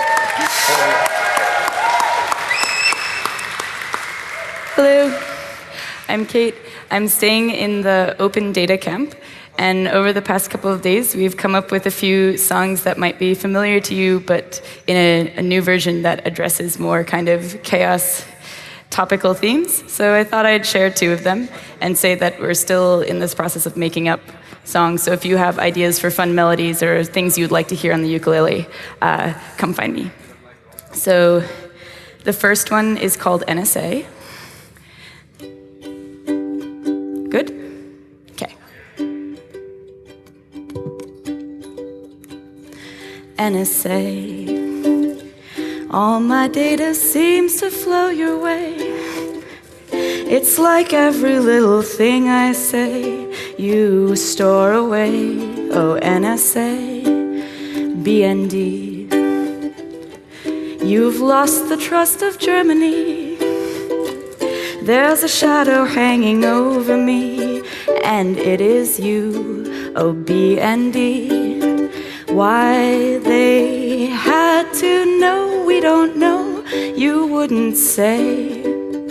Hello, I'm Kate. I'm staying in the Open Data Camp, and over the past couple of days, we've come up with a few songs that might be familiar to you, but in a new version that addresses more kind of chaos topical themes. So I thought I'd share two of them and say that we're still in this process of making up songs. So if you have ideas for fun melodies or things you'd like to hear on the ukulele, come find me. So the first one is called NSA. Good? Okay. NSA. All my data seems to flow your way. It's like every little thing I say, you store away. Oh, NSA, BND. You've lost the trust of Germany. There's a shadow hanging over me, and it is you, oh, BND. Why they had to know, we don't know, you wouldn't say.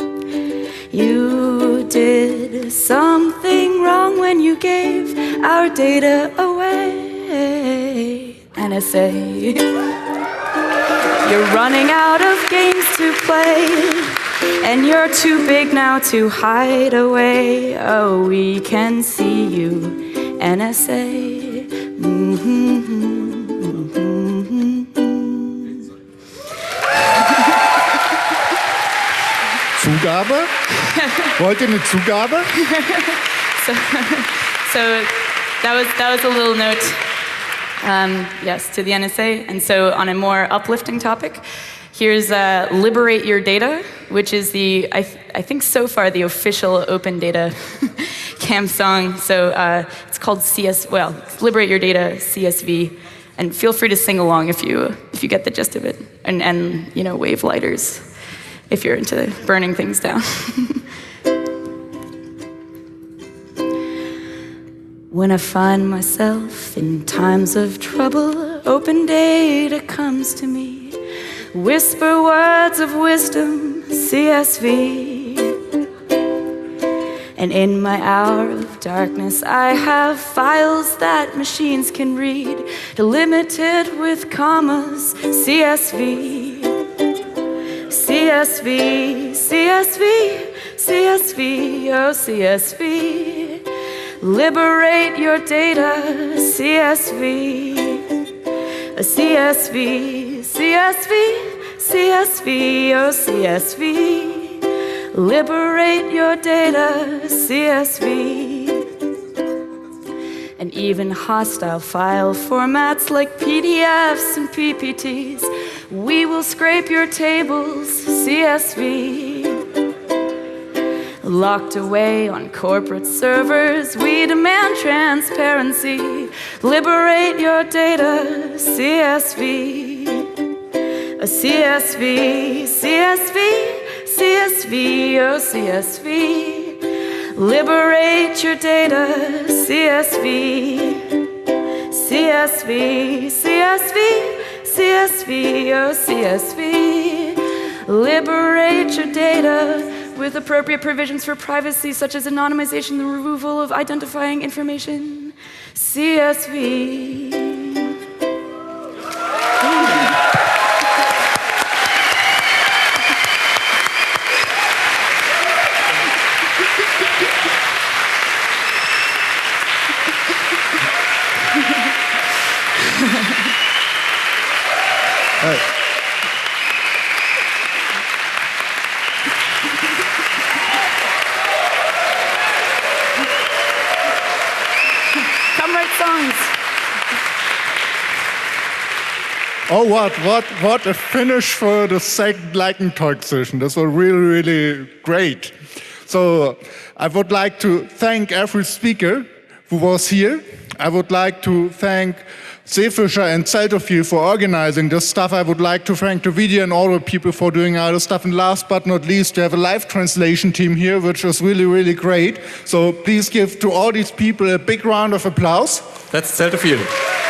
You did something wrong when you gave our data away. NSA, you're running out of games to play, and you're too big now to hide away. Oh, we can see you, NSA. Zugabe? Wollt ihr eine Zugabe? So that was a little note, yes, to the NSA. And so on a more uplifting topic, here's Liberate Your Data, which is the, I think so far, the official Open Data Camp song. So it's called Liberate Your Data, CSV. And feel free to sing along if you get the gist of it. And you know, wave lighters if you're into burning things down. When I find myself in times of trouble, open data comes to me. Whisper words of wisdom, CSV. And in my hour of darkness, I have files that machines can read, delimited with commas, CSV. CSV, CSV, CSV, oh CSV. Liberate your data, CSV. CSV, CSV, CSV, oh CSV. Liberate your data, CSV. And even hostile file formats like PDFs and PPTs, we will scrape your tables, CSV. Locked away on corporate servers, we demand transparency. Liberate your data, CSV. A CSV, CSV, CSV, oh CSV. Liberate your data, CSV. CSV, CSV, CSV, oh CSV. Liberate your data with appropriate provisions for privacy, such as anonymization and the removal of identifying information. CSV. Come write songs. Oh, what a finish for the second lightning talk session. This was really, really great. So I would like to thank every speaker who was here. I would like to thank Seefischer and Zeltofiel for organizing this stuff. I would like to thank the video and all the people for doing all this stuff. And last but not least, we have a live translation team here, which is really, really great. So please give to all these people a big round of applause. That's Zeltofiel.